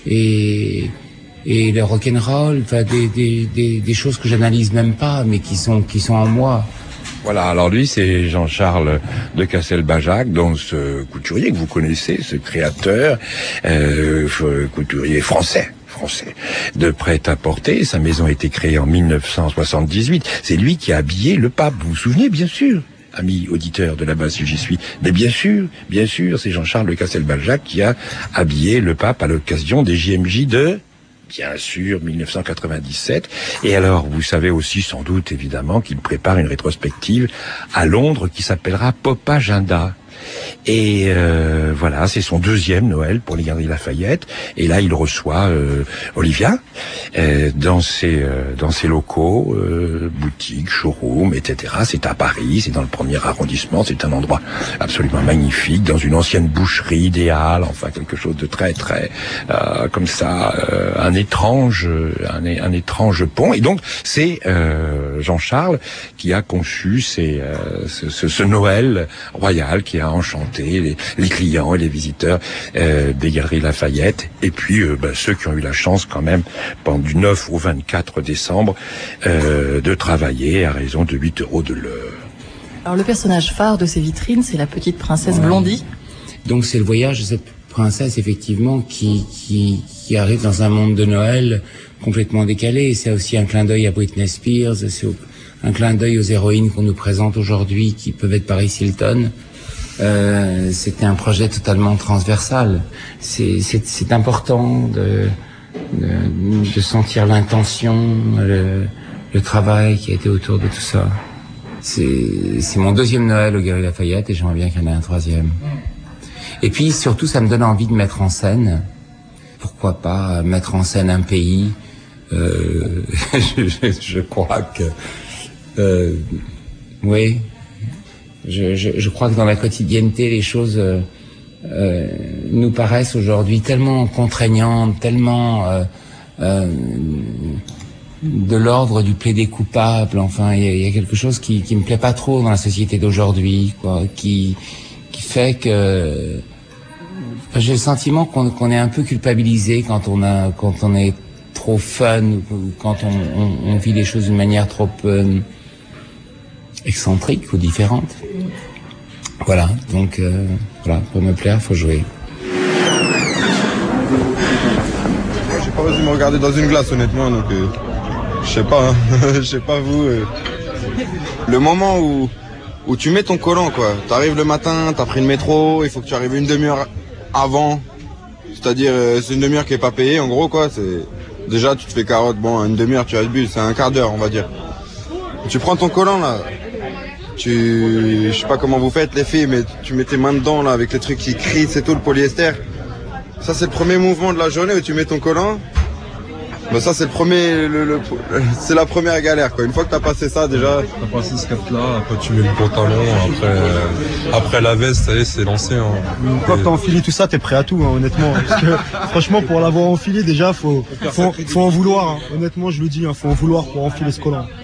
et, et le rock'n'roll, enfin des, des, des, des choses que j'analyse même pas, mais qui sont, qui sont en moi. Voilà, alors lui, c'est Jean-Charles de Castelbajac, donc ce couturier que vous connaissez, ce créateur, euh, couturier français. français de prêt-à-porter. Sa maison a été créée en mille neuf cent soixante-dix-huit. C'est lui qui a habillé le pape. Vous vous souvenez, bien sûr, amis auditeurs de là-bas si j'y suis. Mais bien sûr, bien sûr, c'est Jean-Charles de Castelbajac qui a habillé le pape à l'occasion des J M J de... bien sûr, mille neuf cent quatre-vingt-dix-sept. Et alors, vous savez aussi, sans doute, évidemment, qu'il prépare une rétrospective à Londres qui s'appellera Pop Agenda. Et euh, voilà, c'est son deuxième Noël pour les Galeries Lafayette. Et là, il reçoit euh, Olivia euh, dans ses euh, dans ses locaux, euh, boutiques, showroom, et cetera. C'est à Paris, c'est dans le premier arrondissement. C'est un endroit absolument magnifique, dans une ancienne boucherie idéale. Enfin, quelque chose de très très euh, comme ça, euh, un étrange un, un étrange pont. Et donc, c'est euh, Jean-Charles qui a conçu ces, euh, ce, ce, ce Noël royal qui a enchanté les, les clients et les visiteurs euh, des Galeries Lafayette, et puis euh, bah, ceux qui ont eu la chance quand même pendant du neuf au vingt-quatre décembre euh, de travailler à raison de huit euros de l'heure. Alors le personnage phare de ces vitrines, c'est la petite princesse ouais. Blondie. Donc c'est le voyage de cette princesse effectivement qui, qui, qui arrive dans un monde de Noël complètement décalé. C'est aussi un clin d'œil à Britney Spears, c'est un clin d'œil aux héroïnes qu'on nous présente aujourd'hui qui peuvent être Paris Hilton. Euh, c'était un projet totalement transversal. C'est, c'est, c'est important de, de, de sentir l'intention, le, le travail qui a été autour de tout ça. C'est, c'est mon deuxième Noël au Galeries Lafayette et j'aimerais bien qu'il y en ait un troisième. Et puis surtout, ça me donne envie de mettre en scène. Pourquoi pas mettre en scène un pays. Euh, je, je, je crois que, euh, oui. Je, je, je crois que dans la quotidienneté, les choses euh, euh, nous paraissent aujourd'hui tellement contraignantes, tellement euh, euh, de l'ordre du plaider coupable. Enfin, il y, y a quelque chose qui qui me plaît pas trop dans la société d'aujourd'hui, quoi, qui qui fait que enfin, j'ai le sentiment qu'on qu'on est un peu culpabilisé quand on a quand on est trop fun, ou quand on, on, on vit les choses d'une manière trop euh, excentrique ou différente. Voilà, donc euh, voilà, pour me plaire, faut jouer. J'ai pas osé me regarder dans une glace honnêtement, donc euh, je sais pas, hein. Je sais pas vous. Euh. Le moment où où tu mets ton collant quoi, t'arrives le matin, t'as pris le métro, il faut que tu arrives une demi-heure avant, c'est-à-dire euh, c'est une demi-heure qui est pas payée en gros quoi. C'est déjà tu te fais carotte, bon une demi-heure tu abuses, c'est un quart d'heure on va dire. Tu prends ton collant là. Tu, je sais pas comment vous faites les filles, mais tu mets tes mains dedans là avec les trucs qui crient, c'est tout le polyester. Ça c'est le premier mouvement de la journée où tu mets ton collant. Ben ça c'est le premier, le, le, c'est la première galère quoi. Une fois que t'as passé ça déjà. T'as passé ce cap là, après tu mets le pantalon, après, après la veste, ça y est, c'est lancé. Hein. Une fois que t'as enfilé tout ça, t'es prêt à tout hein, honnêtement. Parce que franchement pour l'avoir enfilé déjà, faut, faut, faut en vouloir. Hein. Honnêtement je le dis, hein, faut en vouloir pour enfiler ce collant.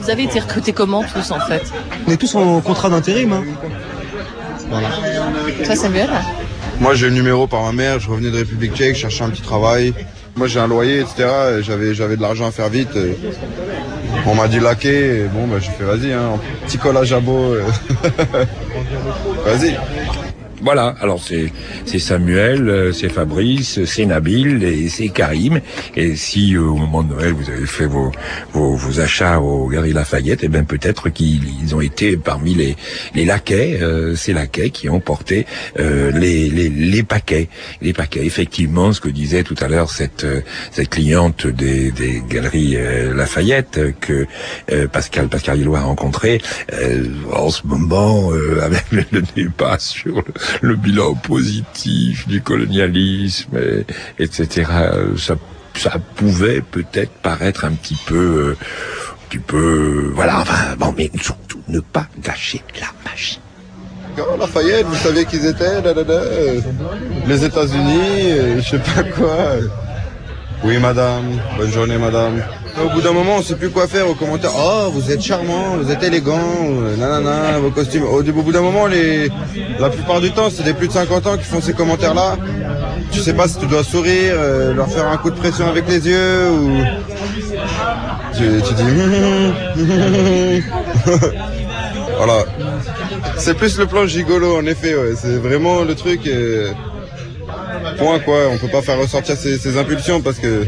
Vous avez été recrutés comment tous en fait? On est tous en contrat d'intérim. Hein. Voilà. Toi Samuel? Moi j'ai le numéro par ma mère, je revenais de République tchèque, je cherchais un petit travail. Moi j'ai un loyer, et cetera. Et j'avais, j'avais de l'argent à faire vite. Et on m'a dit laquer, et bon bah j'ai fait vas-y, hein, petit collage à beau. Vas-y. Voilà, alors c'est c'est Samuel, euh, c'est Fabrice, c'est Nabil et c'est Karim. Et si euh, au moment de Noël vous avez fait vos vos, vos achats aux Galeries Lafayette, eh bien peut-être qu'ils ils ont été parmi les les laquais, euh, ces laquais qui ont porté euh, les les les paquets, les paquets. Effectivement, ce que disait tout à l'heure cette euh, cette cliente des des Galeries euh, Lafayette euh, que euh, Pascal Pascal Hillois a rencontré euh, en ce moment euh, avec le, le débat sur le le bilan positif du colonialisme, et, etc. Ça, ça pouvait peut-être paraître un petit peu, euh, un petit peu, euh, voilà. Enfin, bon, mais surtout ne pas gâcher la magie. Oh, Lafayette, vous saviez qu'ils étaient, da, da, da, euh, les États-Unis, euh, je sais pas quoi. Oui, madame. Bonne journée, madame. Au bout d'un moment, on sait plus quoi faire aux commentaires. Oh, vous êtes charmant, vous êtes élégant, euh, nanana, vos costumes. Au, au bout d'un moment, les, la plupart du temps, c'est des plus de cinquante ans qui font ces commentaires-là. Tu sais pas si tu dois sourire, euh, leur faire un coup de pression avec les yeux ou tu, tu dis. Voilà. C'est plus le plan gigolo, en effet. Ouais. C'est vraiment le truc. Euh... Point quoi. On peut pas faire ressortir ces, ces impulsions parce que.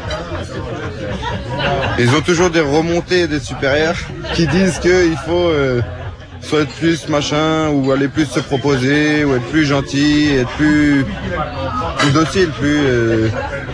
Ils ont toujours des remontées des supérieurs qui disent qu'il faut euh, soit être plus machin ou aller plus se proposer ou être plus gentil, être plus, plus docile, plus euh,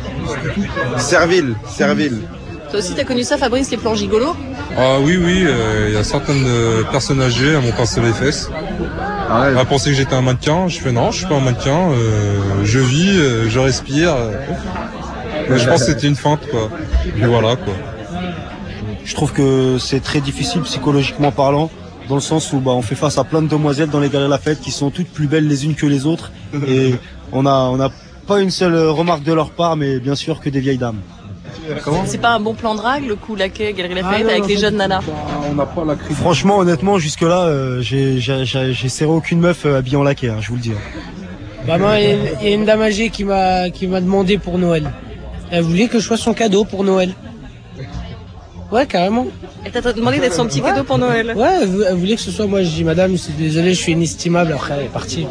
servile, servile. Toi aussi t'as connu ça Fabrice, les plans gigolos? Ah oui, oui, il euh, y a certaines euh, personnes âgées à m'ont pincé les fesses. Ah ouais. À penser que j'étais un mannequin, je fais non, je suis pas un mannequin, euh, je vis, euh, je respire. Euh, mais je pense que c'était une feinte quoi. Et voilà quoi. Je trouve que c'est très difficile psychologiquement parlant, dans le sens où bah, on fait face à plein de demoiselles dans les Galeries Lafayette qui sont toutes plus belles les unes que les autres. Et on a, on a pas une seule remarque de leur part, mais bien sûr que des vieilles dames. Comment c'est pas un bon plan de drague, le coup laquais, Galeries Lafayette, ah, non, avec non, les jeunes nanas? On n'a pas la crise. Franchement, honnêtement, jusque-là, euh, j'ai, j'ai, j'ai serré aucune meuf euh, habillée en laquais, hein, je vous le dis. Bah moi, il y, y a une dame âgée qui m'a, qui m'a demandé pour Noël. Elle voulait que je sois son cadeau pour Noël. Ouais, carrément. Elle t'a demandé d'être son petit cadeau pour Noël? Ouais, elle, elle voulait que ce soit moi. Je dis, madame, c'est désolé, je suis inestimable. Après, elle est partie.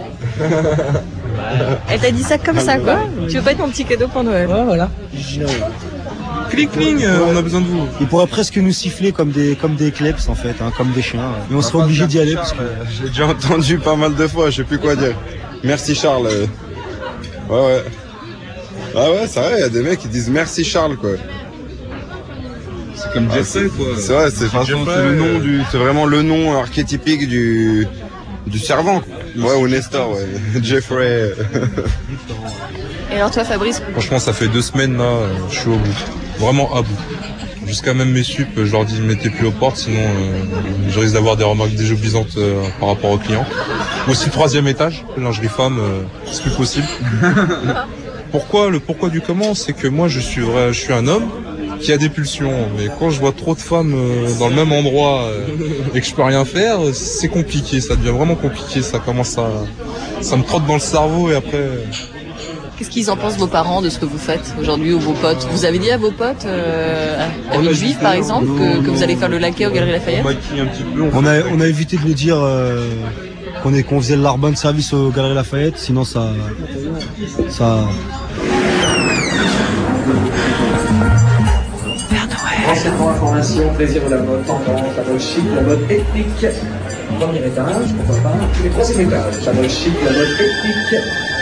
Elle t'a dit ça comme ça, quoi? Tu veux pas être mon petit cadeau pour Noël? Ouais, voilà. Je dis non. Cling, cling, euh, on a besoin de vous. Il pourrait presque nous siffler comme des, comme des kleps, en fait, hein, comme des chiens. Mais on serait obligé d'y aller parce que... J'ai déjà entendu pas mal de fois, je sais plus quoi dire. Merci Charles. Ouais, ouais. Ah ouais, c'est vrai, il y a des mecs qui disent merci Charles, quoi. C'est comme Jeffrey, ah, quoi. C'est vrai, c'est, c'est, c'est le nom du, c'est vraiment le nom archétypique du, du servant. Ouais, ou Nestor, ouais. Jeffrey. Et alors toi, Fabrice? Franchement, ça fait deux semaines, là, je suis au bout. Vraiment à bout. Jusqu'à même mes sup, je leur dis ne mettez plus aux portes, sinon euh, je risque d'avoir des remarques désobligeantes euh, par rapport aux clients. Aussi le troisième étage, lingerie femme, euh, c'est plus possible. Pourquoi? Le pourquoi du comment, c'est que moi je suis vrai, je suis un homme qui a des pulsions, mais quand je vois trop de femmes euh, dans le même endroit euh, et que je peux rien faire, c'est compliqué, ça devient vraiment compliqué, ça commence à, ça me trotte dans le cerveau et après. Qu'est-ce qu'ils en pensent vos parents de ce que vous faites aujourd'hui ou vos potes? Vous avez dit à vos potes, euh, à Villejuif par exemple, que, que vous allez faire le laquais aux Galeries Lafayette? On a, on a évité de le dire euh, qu'on, est, qu'on faisait de l'arbonne service aux Galeries Lafayette, sinon ça... ça... Renseignements, informations, plaisir de la mode, tendance, la mode chic, la mode ethnique. Premier étage, pourquoi pas. Le troisième étage, la mode chic, la mode ethnique.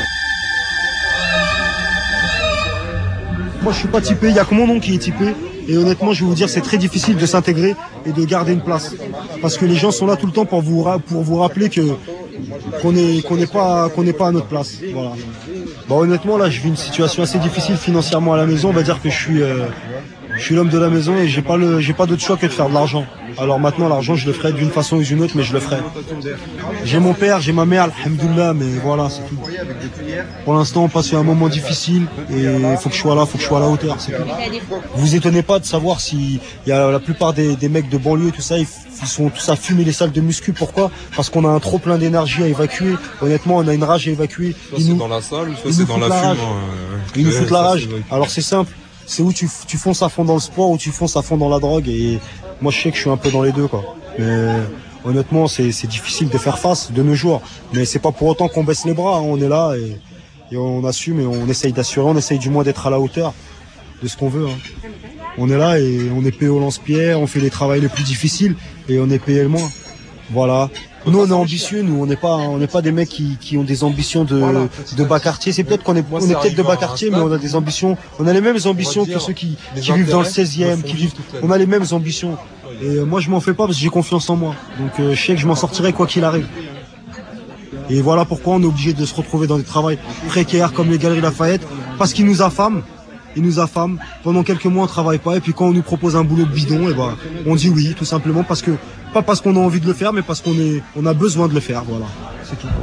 Moi je suis pas typé, il y a que mon nom qui est typé. Et honnêtement je vais vous dire c'est très difficile de s'intégrer et de garder une place. Parce que les gens sont là tout le temps pour vous, pour vous rappeler que qu'on est, qu'on n'est pas, qu'on n'est pas à notre place. Voilà. Bah honnêtement là je vis une situation assez difficile financièrement à la maison. On va dire que je suis... Euh, Je suis l'homme de la maison et j'ai pas le, j'ai pas d'autre choix que de faire de l'argent. Alors maintenant, l'argent, je le ferai d'une façon ou d'une autre, mais je le ferai. J'ai mon père, j'ai ma mère, alhamdoulilah, mais voilà, c'est tout. Pour l'instant, on passe un moment difficile et il faut que je sois là, il faut que je sois à la hauteur, c'est tout. Vous étonnez pas de savoir si il y a la plupart des, des mecs de banlieue, tout ça, ils, ils sont tous à fumer les salles de muscu. Pourquoi? Parce qu'on a un trop plein d'énergie à évacuer. Honnêtement, on a une rage à évacuer. Soit c'est dans la salle, soit c'est dans la fume. Ils nous foutent la rage. Alors c'est simple. C'est où tu, tu fonces à fond dans le sport ou tu fonces à fond dans la drogue. Et moi, je sais que je suis un peu dans les deux, quoi. Mais honnêtement, c'est, c'est difficile de faire face de nos jours. Mais c'est pas pour autant qu'on baisse les bras. Hein. On est là et, et on assume et on essaye d'assurer. On essaye du moins d'être à la hauteur de ce qu'on veut. Hein. On est là et on est payé au lance-pierre. On fait les travaux les plus difficiles et on est payé le moins. Voilà. Nous, on est ambitieux. Nous, on n'est pas, on n'est pas des mecs qui, qui ont des ambitions de, de bas quartier. C'est peut-être qu'on est, on est peut-être de bas quartier, mais on a des ambitions. On a les mêmes ambitions que ceux qui, qui vivent dans le seizième, qui vivent. On a les mêmes ambitions. Et euh, moi, je m'en fais pas parce que j'ai confiance en moi. Donc, euh, je sais que je m'en sortirai quoi qu'il arrive. Et voilà pourquoi on est obligé de se retrouver dans des travaux précaires comme les Galeries Lafayette, parce qu'ils nous affament. Ils nous affament. Pendant quelques mois, on travaille pas. Et puis quand on nous propose un boulot de bidon, et ben, on dit oui, tout simplement parce que, pas parce qu'on a envie de le faire, mais parce qu'on est, on a besoin de le faire. Voilà. C'est tout.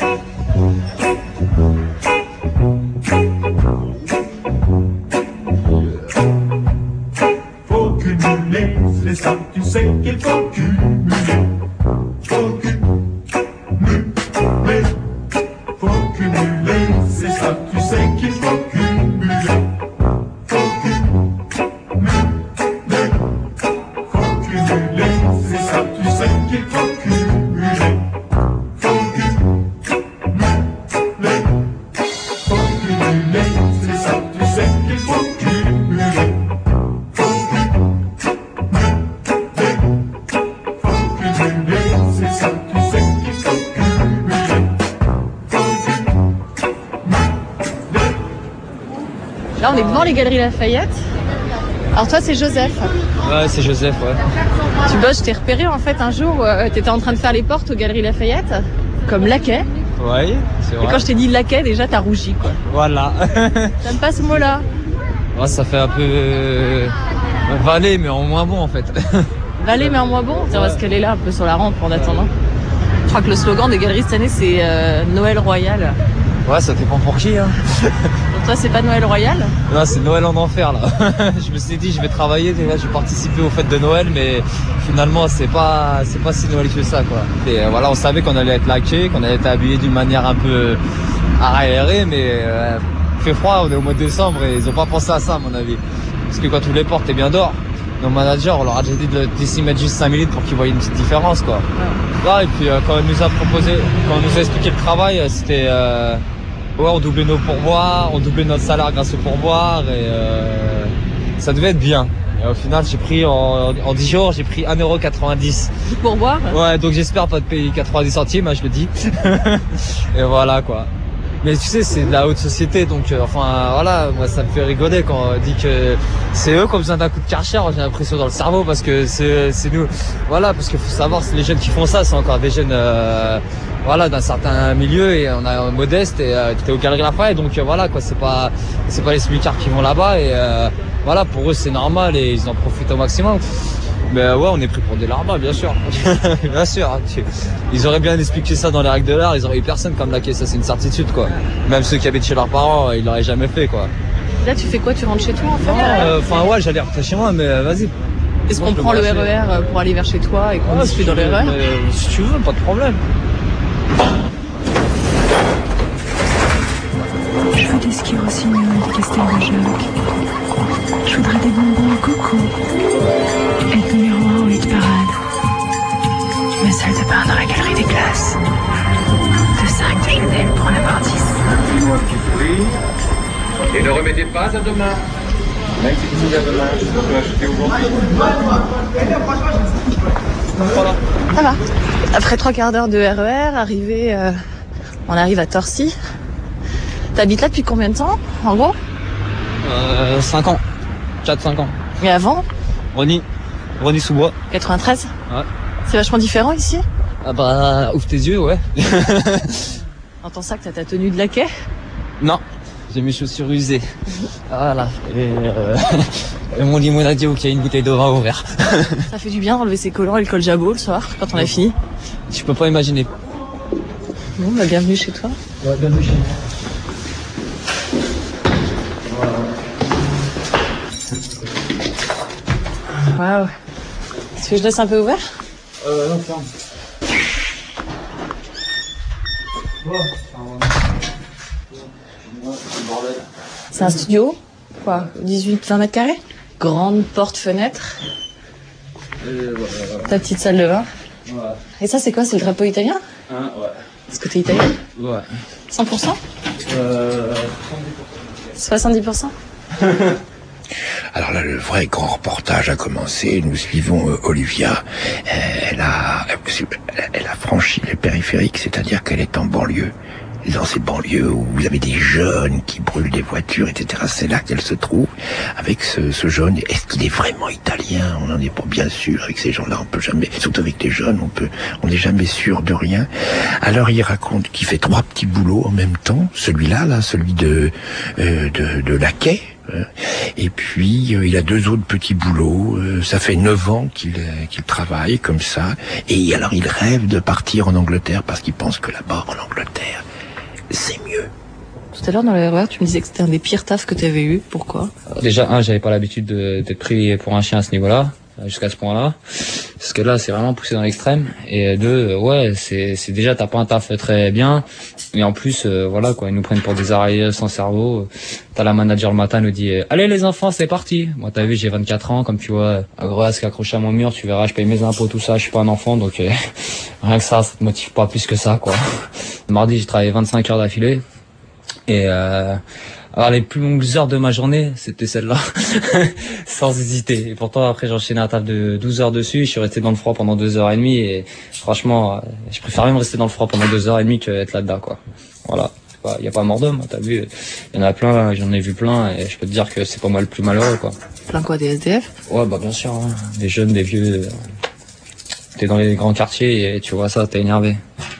Faut cumuler, c'est ça, tu sais qu'il faut cumuler. Faut cumuler. Faut cumuler, c'est ça, tu sais qu'il faut cumuler. Là, on est devant les Galeries Lafayette. Alors toi, c'est Joseph. Ouais, c'est Joseph, ouais. Tu bosses, je t'ai repéré en fait un jour, euh, t'étais en train de faire les portes aux Galeries Lafayette, comme laquais. Ouais, c'est vrai. Et quand je t'ai dit laquais, déjà, t'as rougi, quoi. Voilà. T'aimes pas ce mot-là? Ouais, ça fait un peu... Euh, valet, mais en moins bon, en fait. Valet, mais en moins bon? Tiens, parce qu'elle est là, un peu sur la rampe, en attendant. Je crois que le slogan des Galeries cette année, c'est euh, Noël Royal. Ouais, ça dépend pour qui, hein. Donc toi, c'est pas Noël Royal? Non, c'est Noël en enfer, là. Je me suis dit, je vais travailler, déjà, je vais participer aux fêtes de Noël, mais finalement, c'est pas, c'est pas si Noël que ça, quoi. Et euh, voilà, on savait qu'on allait être laqué, qu'on allait être habillé d'une manière un peu aérée, mais euh, il fait froid, on est au mois de décembre et ils ont pas pensé à ça, à mon avis. Parce que quand tous les portes est bien dehors, nos managers, on leur a déjà dit de d'ici mettre juste cinq minutes pour qu'ils voient une petite différence, quoi. Ouais. Ouais, et puis euh, quand on nous a proposé, quand on nous a expliqué le travail, c'était... Euh, Ouais, on doublait nos pourboires, on doublait notre salaire grâce aux pourboires et euh, ça devait être bien. Et au final, j'ai pris en, en dix jours, j'ai pris un euro quatre-vingt-dix. Du pourboire? Ouais, donc j'espère pas te payer quatre-vingt-dix centimes, hein, je le dis. Et voilà, quoi. Mais tu sais, c'est de la haute société, donc euh, enfin voilà, moi ça me fait rigoler quand on dit que c'est eux qui ont besoin d'un coup de Karcher, j'ai l'impression dans le cerveau, parce que c'est c'est nous. Voilà, parce qu'il faut savoir, les jeunes qui font ça, c'est encore des jeunes euh, voilà, d'un certain milieu, et on a modeste et euh, t'es au Galeries Lafayette, donc euh, voilà quoi, c'est pas c'est pas les smicards qui vont là-bas, et euh, voilà, pour eux c'est normal et ils en profitent au maximum. Mais ouais, on est pris pour des larbins, bien sûr. Bien sûr. Hein. Ils auraient bien expliqué ça dans les règles de l'art, ils auraient eu personne comme laquais, ça c'est une certitude, quoi. Même ceux qui habitent chez leurs parents, ils l'auraient jamais fait, quoi. Là, tu fais quoi? Tu rentres chez toi, en fait? Enfin, euh, ouais, j'allais rentrer chez moi, mais euh, vas-y. Est-ce qu'on prend le R E R pour aller vers chez toi et qu'on ouais, discute si dans le R E R? euh, Si tu veux, pas de problème. Je veux des skis rossignols, des Castelbajac. Je voudrais des bonbons au coco. Être numéro un au hit parade. Ma salle de bain dans la galerie des glaces. De cinq de Chanel pour en avoir dix. Et ne remettez pas à demain. Même si vous à demain, je peux acheter aujourd'hui. Voilà. Ça va. Après trois quarts d'heure de R E R, arrivé, euh, on arrive à Torcy. T'habites là depuis combien de temps, en gros? Euh, cinq ans. quatre cinq ans. Et avant? Rony. Rony Sous-Bois. quatre-vingt-treize? Ouais. C'est vachement différent ici? Ah bah, ouvre tes yeux, ouais. Dans ton sac, t'as ta tenue de laquais? Non. J'ai mes chaussures usées. Voilà. Et, euh, et mon limonadier où il y a une bouteille de vin ouverte. Ça fait du bien d'enlever ses collants et le col jabot le soir, quand on a fini. Je peux pas imaginer. Bon, bah bienvenue chez toi. Ouais, bienvenue chez moi. Waouh. Est-ce que je laisse un peu ouvert? Euh, non, ferme. C'est un studio, quoi, dix-huit vingt mètres carrés? Grande porte-fenêtre. Euh, ouais, ouais. Ta petite salle de bain. Ouais. Et ça, c'est quoi? C'est le drapeau italien? Hein, ouais. Est-ce que t'es italien? Ouais. cent pour cent? Euh... soixante-dix pour cent. Alors là, le vrai grand reportage a commencé. Nous suivons euh, Olivia. Euh, elle a, elle a franchi les périphériques, c'est-à-dire qu'elle est en banlieue. Dans ces banlieues où vous avez des jeunes qui brûlent des voitures, et cetera. C'est là qu'elle se trouve avec ce, ce jeune. Est-ce qu'il est vraiment italien? On n'en est pas bien sûr. Avec ces gens-là, on peut jamais, surtout avec les jeunes, on peut, on n'est jamais sûr de rien. Alors il raconte qu'il fait trois petits boulots en même temps. Celui-là, là, celui de, euh, de, de laquais. Et puis euh, il a deux autres petits boulots. Euh, ça fait neuf ans qu'il euh, qu'il travaille comme ça. Et alors il rêve de partir en Angleterre parce qu'il pense que là-bas, en Angleterre, c'est mieux. Tout à l'heure dans le R E R, tu me disais que c'était un des pires tafs que tu avais eu. Pourquoi? Déjà, un, j'avais pas l'habitude de- d'être pris pour un chien à ce niveau-là, jusqu'à ce point-là. Parce que là, c'est vraiment poussé dans l'extrême. Et deux, euh, ouais, c'est c'est déjà, t'as pas un taf très bien. Et en plus, euh, voilà, quoi, ils nous prennent pour des araignées sans cerveau. T'as la manager le matin, nous dit « Allez les enfants, c'est parti !» Moi, t'as vu, j'ai vingt-quatre ans, comme tu vois, un gros asque accroché à mon mur, tu verras, je paye mes impôts, tout ça, je suis pas un enfant, donc euh, rien que ça, ça te motive pas plus que ça, quoi. Mardi, j'ai travaillé vingt-cinq heures d'affilée. Et euh, alors les plus longues heures de ma journée, c'était celle-là, sans hésiter. Et pourtant, après, j'ai enchaîné un taf de douze heures dessus, je suis resté dans le froid pendant deux heures et demie, et franchement, euh, je préfère même rester dans le froid pendant deux heures et demie que être là-dedans, quoi. Voilà. Il y a pas mort d'homme, t'as vu, il y en a plein, j'en ai vu plein, et je peux te dire que c'est pas moi le plus malheureux, quoi. Plein quoi, des S D F? Ouais, bah bien sûr, hein. Des jeunes, des vieux, euh, t'es dans les grands quartiers et tu vois ça, t'es énervé.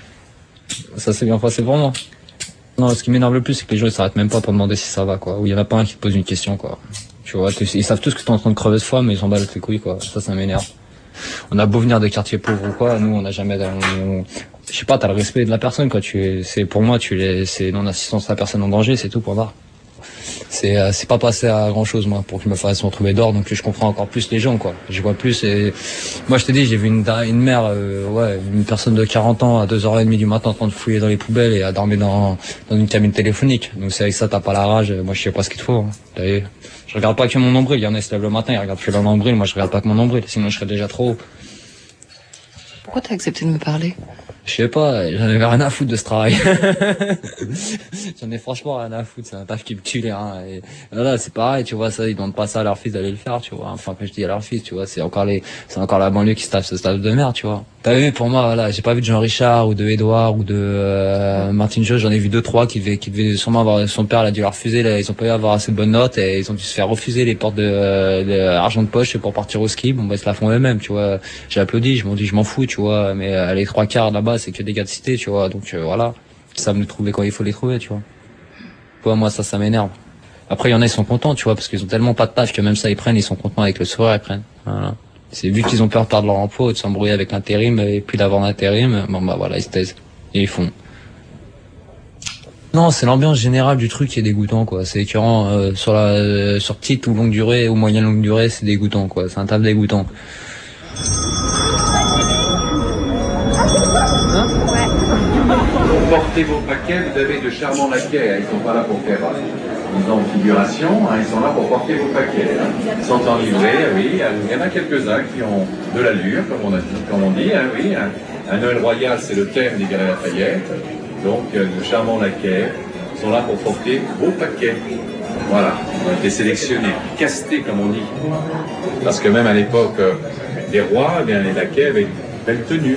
Ça s'est bien passé pour moi. Non, ce qui m'énerve le plus, c'est que les gens ils s'arrêtent même pas pour demander si ça va, quoi. Ou il y en a pas un qui te pose une question, quoi. Tu vois, ils savent tous que t'es en train de crever de froid, mais ils s'en battent les couilles, quoi. Ça, ça m'énerve. On a beau venir des quartiers pauvres ou quoi, nous on n'a jamais, on, je sais pas, t'as le respect de la personne, quoi. Tu, c'est pour moi, tu les, c'est non assistance à la personne en danger, c'est tout pour voir. C'est, euh, c'est pas passé à grand chose, moi, pour que je me fasse retrouver d'or, donc je comprends encore plus les gens, quoi. Je vois plus et, moi je t'ai dit, j'ai vu une, une mère, euh, ouais, une personne de quarante ans à deux heures trente du matin en train de fouiller dans les poubelles et à dormir dans, dans une cabine téléphonique. Donc c'est avec ça, t'as pas la rage, moi je sais pas ce qu'il te faut, hein. T'as vu? Je regarde pas que mon nombril, il y en a qui se lèvent le matin, ils regardent que leur nombril, moi je regarde pas que mon nombril, sinon je serais déjà trop haut. Pourquoi t'as accepté de me parler? Je sais pas, j'en avais rien à foutre de ce travail. J'en ai franchement rien à foutre, c'est un taf qui me tue les reins. Et là, c'est pareil, tu vois, ça, ils demandent pas ça à leur fils d'aller le faire, tu vois. Enfin, quand je dis à leur fils, tu vois, c'est encore les, c'est encore la banlieue qui se tape ce taf de merde, tu vois. T'as vu, pour moi, voilà, j'ai pas vu de Jean Richard ou de Edouard ou de euh, Martin Joe, j'en ai vu deux, trois qui devaient, qui devaient sûrement avoir, son père l'a dû leur refuser, là, ils ont pas eu à avoir assez de bonnes notes et ils ont dû se faire refuser les portes de, euh, de argent de poche pour partir au ski. Bon, bah, ils se la font eux-mêmes, tu vois. J'ai applaudi, je m'en dis, je m'en fous, tu vois, mais euh, les trois quarts là-bas, c'est que des gars de cité, tu vois, donc euh, voilà, ils savent nous trouver quand il faut les trouver, tu vois. Tu vois, moi ça, ça m'énerve. Après, il y en a, ils sont contents, tu vois, parce qu'ils ont tellement pas de taf que même ça, ils prennent, ils sont contents avec le sourire, ils prennent. Voilà. C'est vu qu'ils ont peur de perdre leur emploi ou de s'embrouiller avec l'intérim et puis d'avoir l'intérim, bon bah voilà, ils se taisent et ils font. Non, c'est l'ambiance générale du truc qui est dégoûtant, quoi. C'est écœurant, euh, sur la, euh, sur petite ou longue durée ou moyenne longue durée, c'est dégoûtant, quoi. C'est un taf dégoûtant. Portez vos paquets, vous avez de charmants laquais, hein, ils sont pas là pour faire ils ont figuration, hein, ils sont là pour porter vos paquets. Hein. Ils sont en livrée, oui, il y en a quelques-uns qui ont de l'allure, comme on a dit, comme on dit, hein, oui. Hein. Un Noël royal, c'est le thème des Galeries Lafayette, donc euh, de charmants laquais sont là pour porter vos paquets. Voilà, ils ont été sélectionnés, castés comme on dit. Parce que même à l'époque euh, des rois, eh bien, les laquais avaient une belle tenue.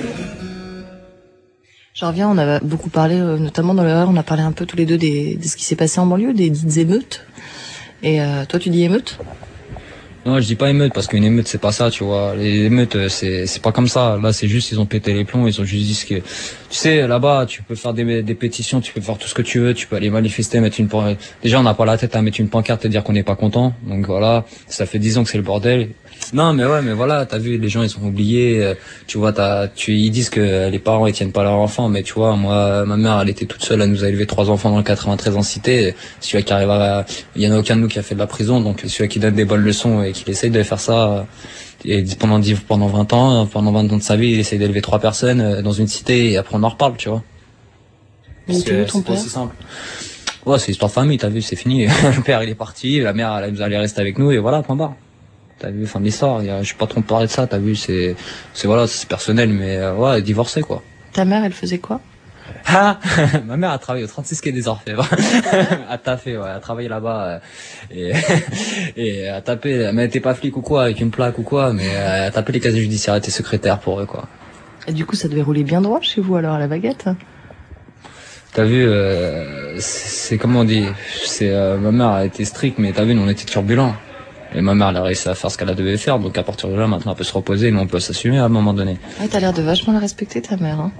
J'en reviens, on a beaucoup parlé, euh, notamment dans le R E R, on a parlé un peu tous les deux des, de ce qui s'est passé en banlieue, des dites émeutes. Et euh, toi, tu dis émeute? Non, je dis pas émeute parce qu'une émeute c'est pas ça, tu vois. Les émeutes c'est c'est pas comme ça. Là, c'est juste ils ont pété les plombs, ils ont juste dit ce que Tu sais, là-bas, tu peux faire des, des pétitions, tu peux faire tout ce que tu veux, tu peux aller manifester, mettre une pan- déjà on n'a pas la tête à mettre une pancarte et dire qu'on n'est pas content. Donc voilà, ça fait dix ans que c'est le bordel. Non, mais ouais, mais voilà, t'as vu, les gens ils sont oubliés. euh, Tu vois, t'as, tu, ils disent que les parents ils tiennent pas leurs enfants, mais tu vois, moi, ma mère, elle était toute seule, elle nous a élevé trois enfants dans le quatre-vingt-treize en cité. Celui qui arrive à, il y en a aucun de nous qui a fait de la prison, donc celui qui donne des bonnes leçons et qui essaye de faire ça. Et pendant dix, pendant vingt ans, pendant vingt ans de sa vie, il essaie d'élever trois personnes dans une cité et après on en reparle, tu vois. Mais tu veux ton c'est pas père aussi simple. Ouais, c'est histoire de famille, t'as vu, c'est fini. Le père il est parti, la mère elle, elle allait rester avec nous et voilà, point barre. T'as vu, fin de l'histoire. Je suis pas trop parler de ça, t'as vu, c'est, c'est voilà, c'est personnel, mais euh, ouais, divorcé quoi. Ta mère, elle faisait quoi? Ah, ma mère a travaillé au trente-six quai des Orfèvres. A taffé, ouais, a travaillé là-bas euh, et et a tapé, mais elle était pas flic ou quoi, avec une plaque ou quoi, mais euh, a tapé les casiers judiciaires, elle était secrétaire pour eux quoi. Et du coup, ça devait rouler bien droit chez vous alors à la baguette. T'as vu, euh, c'est, c'est comment on dit, c'est euh, ma mère a été stricte, mais t'as vu, nous on était turbulents. Et ma mère elle a réussi à faire ce qu'elle devait faire, donc à partir de là maintenant elle peut se reposer, mais on peut s'assumer à un moment donné. Ouais, t'as l'air de vachement la respecter ta mère. Hein.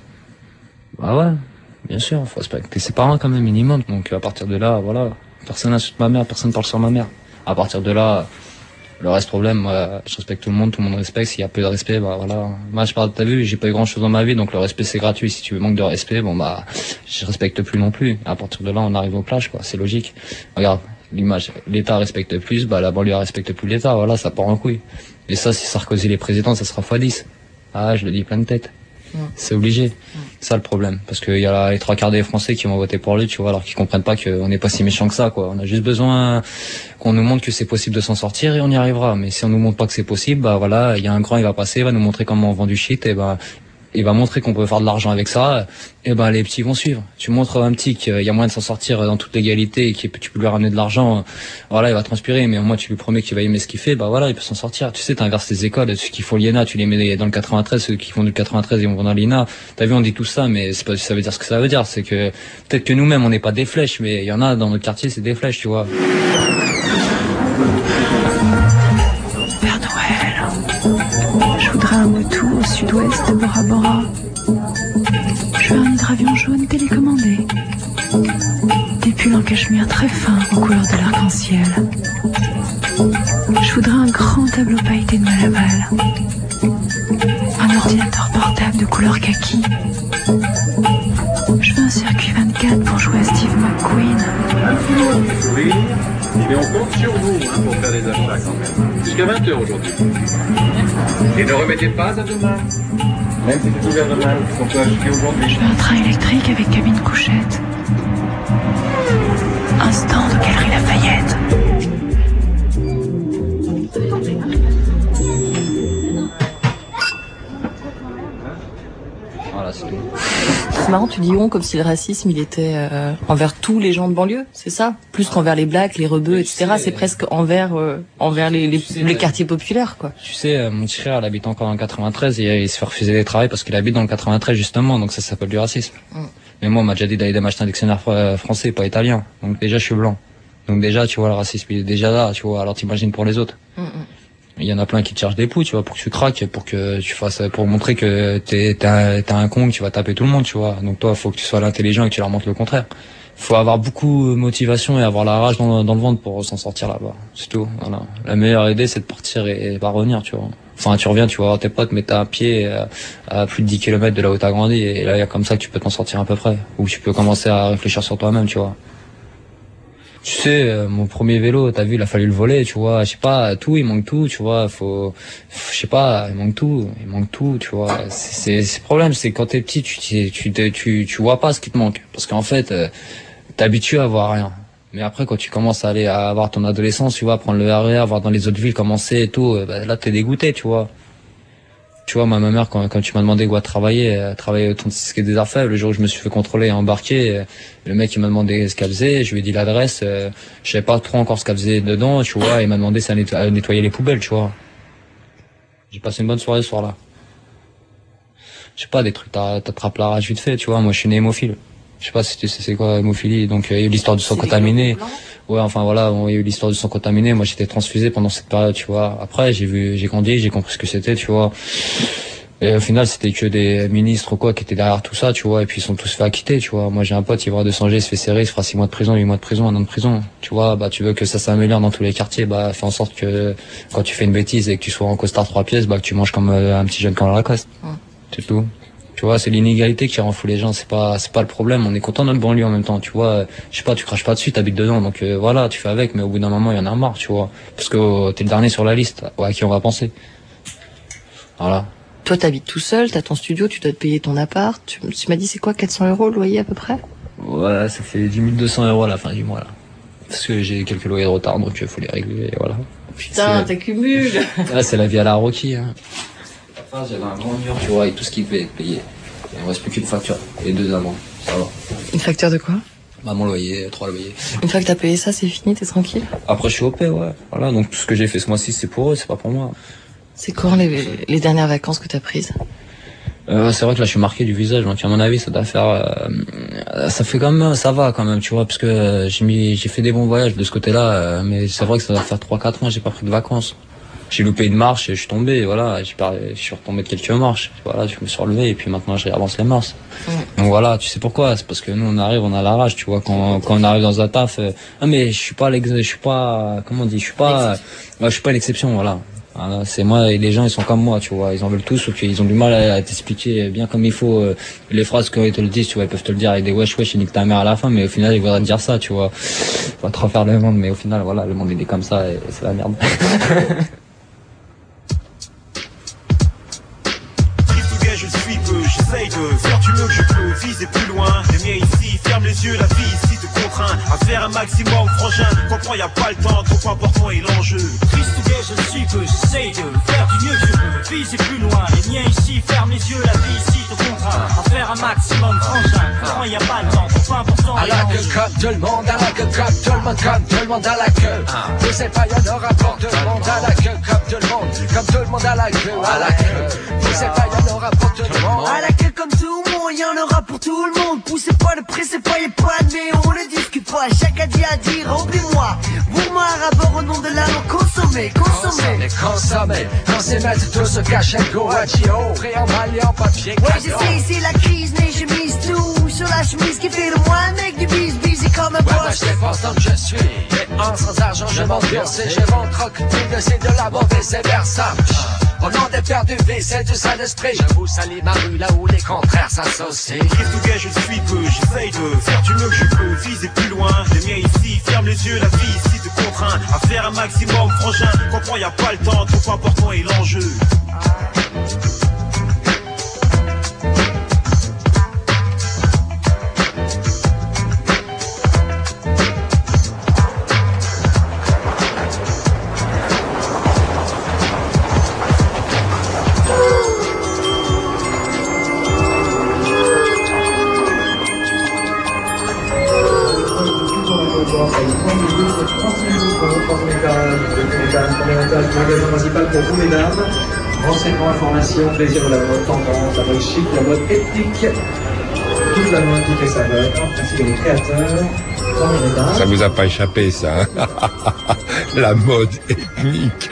Bah ouais, bien sûr, faut respecter ses parents quand même minimum. Donc à partir de là, voilà, personne n'insulte ma mère, personne parle sur ma mère. À partir de là, le reste problème, moi, je respecte tout le monde, tout le monde respecte. S'il y a peu de respect, bah voilà. Moi je parle de ta vue, j'ai pas eu grand chose dans ma vie, donc le respect c'est gratuit. Si tu manques de respect, bon bah je respecte plus non plus. À partir de là, on arrive aux plages, quoi, c'est logique. Regarde, l'image, l'État respecte plus, bah la banlieue respecte plus l'État, voilà, ça part en couille. Et ça, si Sarkozy est président, ça sera fois dix. Ah, je le dis plein de tête. C'est obligé. C'est ça le problème. Parce qu'il y a les trois quarts des Français qui vont voter pour lui, tu vois, alors qu'ils comprennent pas qu'on n'est pas si méchant que ça, quoi. On a juste besoin qu'on nous montre que c'est possible de s'en sortir et on y arrivera. Mais si on nous montre pas que c'est possible, bah voilà, il y a un grand, il va passer, il va nous montrer comment on vend du shit et bah, il va montrer qu'on peut faire de l'argent avec ça, et ben les petits vont suivre. Tu montres à un petit qu'il y a moyen de s'en sortir dans toute légalité et que tu peux lui ramener de l'argent, voilà, il va transpirer, mais au moins tu lui promets qu'il va aimer ce qu'il fait, bah voilà, il peut s'en sortir. Tu sais, t'inverses les écoles, ceux qui font l'I N A, tu les mets dans le quatre-vingt-treize, ceux qui font du quatre-vingt-treize, ils vont dans l'I N A. T'as vu, on dit tout ça, mais c'est pas, ça veut dire ce que ça veut dire, c'est que peut-être que nous-mêmes on n'est pas des flèches, mais il y en a dans notre quartier, c'est des flèches, tu vois. Père Noël, je voudrais un moto au sud-ouest de Bora Bora. Je veux un hydravion jaune télécommandé. Des pulls en cachemire très fins aux couleurs de l'arc-en-ciel. Je voudrais un grand tableau pailleté de Malaval. Un ordinateur portable de couleur kaki. Je veux un circuit vingt-quatre pour jouer à Steve McQueen. Un petit mot de sourire, mais on compte sur vous hein, pour faire des achats quand même. Jusqu'à vingt heures aujourd'hui. Et ne remettez pas à demain. Même si c'est ouvert demain, on peut acheter aujourd'hui. Je veux un train électrique avec cabine couchette. Un stand aux Galeries Lafayette. Voilà, c'est tout. C'est marrant, tu dis on comme si le racisme il était euh, envers tous les gens de banlieue, c'est ça? Plus qu'envers les blacks, les rebeux, et cetera. C'est presque envers euh, envers les, les, les quartiers populaires, quoi. Tu sais, euh, mon petit frère, il habite encore dans le quatre-vingt-treize et il se fait refuser des travails parce qu'il habite dans le quatre-vingt-treize justement, donc ça s'appelle du racisme. Mm. Mais moi, on m'a déjà dit d'aller m'acheter un dictionnaire fr- français, pas italien. Donc déjà, je suis blanc. Donc déjà, tu vois, le racisme, il est déjà là, tu vois. Alors t'imagines pour les autres. Mm-mm. Il y en a plein qui te cherchent des poux, tu vois, pour que tu craques, pour que tu fasses, pour montrer que t'es, t'es un, t'es un con, que tu vas taper tout le monde, tu vois. Donc toi, faut que tu sois l'intelligent et que tu leur montres le contraire. Faut avoir beaucoup de motivation et avoir la rage dans, dans le ventre pour s'en sortir là-bas. C'est tout, voilà. La meilleure idée, c'est de partir et, et pas revenir, tu vois. Enfin, tu reviens, tu vas voir tes potes, mais t'as un pied à, à plus de dix kilomètres de là où t'as grandi, et là, il y a comme ça que tu peux t'en sortir à peu près. Ou tu peux commencer à réfléchir sur toi-même, tu vois. Tu sais, euh, mon premier vélo, t'as vu, il a fallu le voler, tu vois. Je sais pas, tout, il manque tout, tu vois. Faut, je sais pas, il manque tout, il manque tout, tu vois. C'est, c'est le problème, c'est quand t'es petit, tu, tu, tu, tu, tu vois pas ce qui te manque, parce qu'en fait, euh, t'es habitué à voir rien. Mais après, quand tu commences à aller à avoir ton adolescence, tu vois, prendre le R E R, voir dans les autres villes comment c'est et tout, euh, bah, là, t'es dégoûté, tu vois. Tu vois, moi, ma mère, quand, quand tu m'as demandé quoi travailler, euh, travailler au trente-six quai des Orfèvres, le jour où je me suis fait contrôler et embarquer, euh, le mec, il m'a demandé ce qu'elle faisait, je lui ai dit l'adresse, euh, je savais pas trop encore ce qu'elle faisait dedans, tu vois, il m'a demandé si elle netto- elle nettoyait les poubelles, tu vois. J'ai passé une bonne soirée ce soir-là. Je sais pas, des trucs, t'a- t'attrapes la rage vite fait, tu vois, moi, je suis né hémophile. Je sais pas si tu sais c'est quoi hémophilie, donc il y a eu l'histoire du sang contaminé. Ouais, enfin voilà, bon, il y a eu l'histoire du sang contaminé, moi j'étais transfusé pendant cette période, tu vois. Après, j'ai vu, j'ai grandi, j'ai compris ce que c'était, tu vois. Et au final, c'était que des ministres ou quoi qui étaient derrière tout ça, tu vois, et puis ils sont tous fait acquitter, tu vois. Moi, j'ai un pote, il va de Sanger, il se fait serrer, il se fera six mois de prison, huit mois de prison, un an de prison. Tu vois, bah, tu veux que ça s'améliore dans tous les quartiers, bah, fais en sorte que quand tu fais une bêtise et que tu sois en costard trois pièces, bah, que tu manges comme euh, un petit jeune quand Lacoste. Ouais. C'est tout. Tu vois, c'est l'inégalité qui rend fou les gens, c'est pas, c'est pas le problème. On est content de notre banlieue en même temps, tu vois. Je sais pas, tu craches pas dessus, t'habites dedans, donc euh, voilà, tu fais avec, mais au bout d'un moment, il y en a marre, tu vois. Parce que oh, t'es le dernier sur la liste, ouais, à qui on va penser. Voilà. Toi, t'habites tout seul, t'as ton studio, tu dois te payer ton appart. Tu, tu m'as dit, c'est quoi, quatre cents euros le loyer à peu près? Ouais, ça fait dix mille deux cents euros à la fin du mois, là. Parce que j'ai quelques loyers de retard, donc il faut les régler, et voilà. Putain, t'accumules. Là, c'est la vie à la Rocky, hein. Enfin, j'avais un grand mur, tu vois, et tout ce qui devait être payé. Et il me reste plus qu'une facture, et deux amendes, ça va. Une facture de quoi? Bah, mon loyer, trois loyers. Une fois que t'as payé ça, c'est fini, t'es tranquille? Après, je suis O P, ouais. Voilà, donc tout ce que j'ai fait ce mois-ci, c'est pour eux, c'est pas pour moi. C'est quand les, les dernières vacances que t'as prises? Euh, c'est vrai que là, je suis marqué du visage, donc à mon avis, ça doit faire, euh, ça fait quand même, ça va quand même, tu vois, parce que euh, j'ai mis, j'ai fait des bons voyages de ce côté-là, euh, mais c'est vrai que ça doit faire trois quatre mois, j'ai pas pris de vacances. J'ai loupé une marche et je suis tombé, et voilà, j'ai pas, je suis retombé de quelques marches, voilà, je me suis relevé et puis maintenant je réavance les marches. Ouais. Donc voilà, tu sais pourquoi? C'est parce que nous on arrive, on a la rage, tu vois, quand, quand on arrive dans un taf, euh, ah mais je suis pas l'ex, je suis pas, comment on dit, je suis pas, euh, je suis pas une exception, voilà. Voilà, c'est moi et les gens ils sont comme moi, tu vois, ils en veulent tous, sauf qu'ils ont du mal à, à t'expliquer bien comme il faut euh, les phrases quand ils te le disent, tu vois, ils peuvent te le dire avec des wesh wesh et nique ta mère à la fin, mais au final ils voudraient te dire ça, tu vois, faut pas trop faire le monde, mais au final voilà, le monde il est comme ça et c'est la merde. Je suis peu, j'essaye de faire du mieux que je peux, viser plus loin. Les miens ici, ferme les yeux, la vie ici te contraint à faire un maximum, frangin. Comprends, y a pas le temps, trop important est l'enjeu. Triste je suis peu, j'essaye de faire du mieux que je peux, viser plus loin. Les miens ici, ferme les yeux, la vie ici te contraint à faire un maximum, frangin. Comprends, y a pas le temps, trop important est l'enjeu. À la queue comme tout le monde, à la queue comme tout le monde, comme tout le monde à la queue. Je sais pas, y'en aura pour tout le monde, à la queue comme tout le monde, comme tout le monde à la queue, à la queue. Je sais pas, y'en aura pour tout le monde. À la queue comme tout le monde, y'en aura pour tout le monde. Poussez pas, ne pressez pas, y'a pas de mais on ne discute pas. Chacun dit à dire, remplis-moi. Pour moi, un rapport au nom de la langue, consommer, consommer. Consommer, quand c'est mettre tout ce cachet, go à Gio. Prêt en balayé en papier, ouais, je sais, c'est la crise, mais je mise tout sur la chemise qui fait de moi un mec du bis, busy comme un boss. Ouais, moi je dépense tant que je suis. Mais en sans argent, je m'endurce et je vends crocodile, c'est de la bombe et c'est versant. Au nom des perdus, c'est du Saint-Esprit. Je vous salue ma rue là où les contraires s'associent. Tout je suis peu, j'essaye de faire du mieux que je peux, viser plus loin. Les miens ici, ferme les yeux, la vie ici te contraint à faire un maximum, frangin. Comprends, y a pas le temps, trop important est l'enjeu. Magasin principal pour vous mesdames. Renseignements, informations, plaisir de la mode, tendance, la mode chic, la mode ethnique. Toute la mode, toutes les saveurs, ainsi que les créateurs. Ça vous a pas échappé ça, hein? La mode ethnique.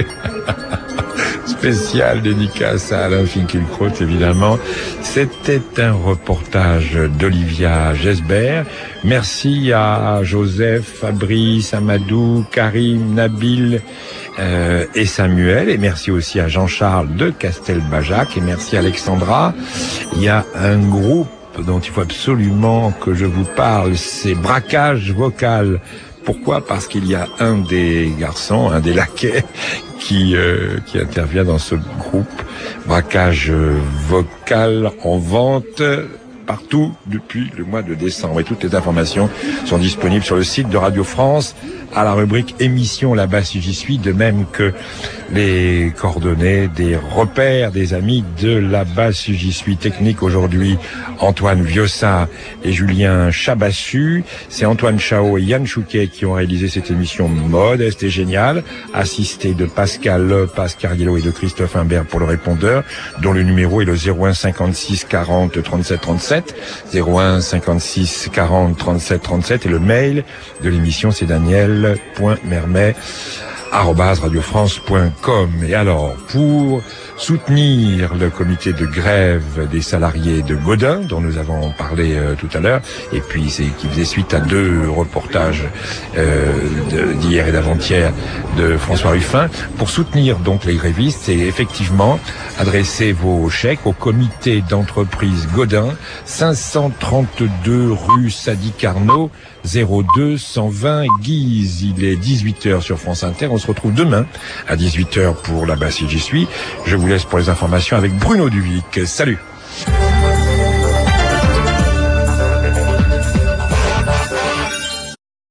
Spécial dédicace à Alain Finkielkraut, évidemment. C'était un reportage d'Olivia Gesbert. Merci à Joseph, Fabrice, Amadou, Karim, Nabil euh, et Samuel. Et merci aussi à Jean-Charles de Castelbajac. Et merci à Alexandra. Il y a un groupe dont il faut absolument que je vous parle, c'est Braquage Vocal. Pourquoi? Parce qu'il y a un des garçons, un des laquais, qui euh, qui intervient dans ce groupe Braquage Vocal en vente partout depuis le mois de décembre. Et toutes les informations sont disponibles sur le site de Radio France à la rubrique émission là-bas si j'y suis, de même que les coordonnées des repères des amis de là-bas si j'y suis. Technique aujourd'hui, Antoine Viossin et Julien Chabassu. C'est Antoine Chao et Yann Chouquet qui ont réalisé cette émission modeste et géniale, assisté de Pascal Le, Pascal Carguello et de Christophe Imbert pour le répondeur, dont le numéro est le zéro un cinquante-six quarante trente-sept trente-sept, zéro un cinquante-six quarante trente-sept trente-sept, et le mail de l'émission c'est daniel point mermet arobase radiofrance point com. Et alors, pour soutenir le comité de grève des salariés de Gaudin, dont nous avons parlé euh, tout à l'heure, et puis c'est qui faisait suite à deux reportages euh, de, d'hier et d'avant-hier de François Ruffin. Pour soutenir donc les grévistes, c'est effectivement adresser vos chèques au comité d'entreprise Gaudin, cinq cent trente-deux rue Sadi Carnot, zéro deux cent vingt Guise. Il est dix-huit heures sur France Inter. On se retrouve demain à dix-huit heures pour Là-bas si j'y suis. Je vous laisse pour les informations avec Bruno Duvic. Salut.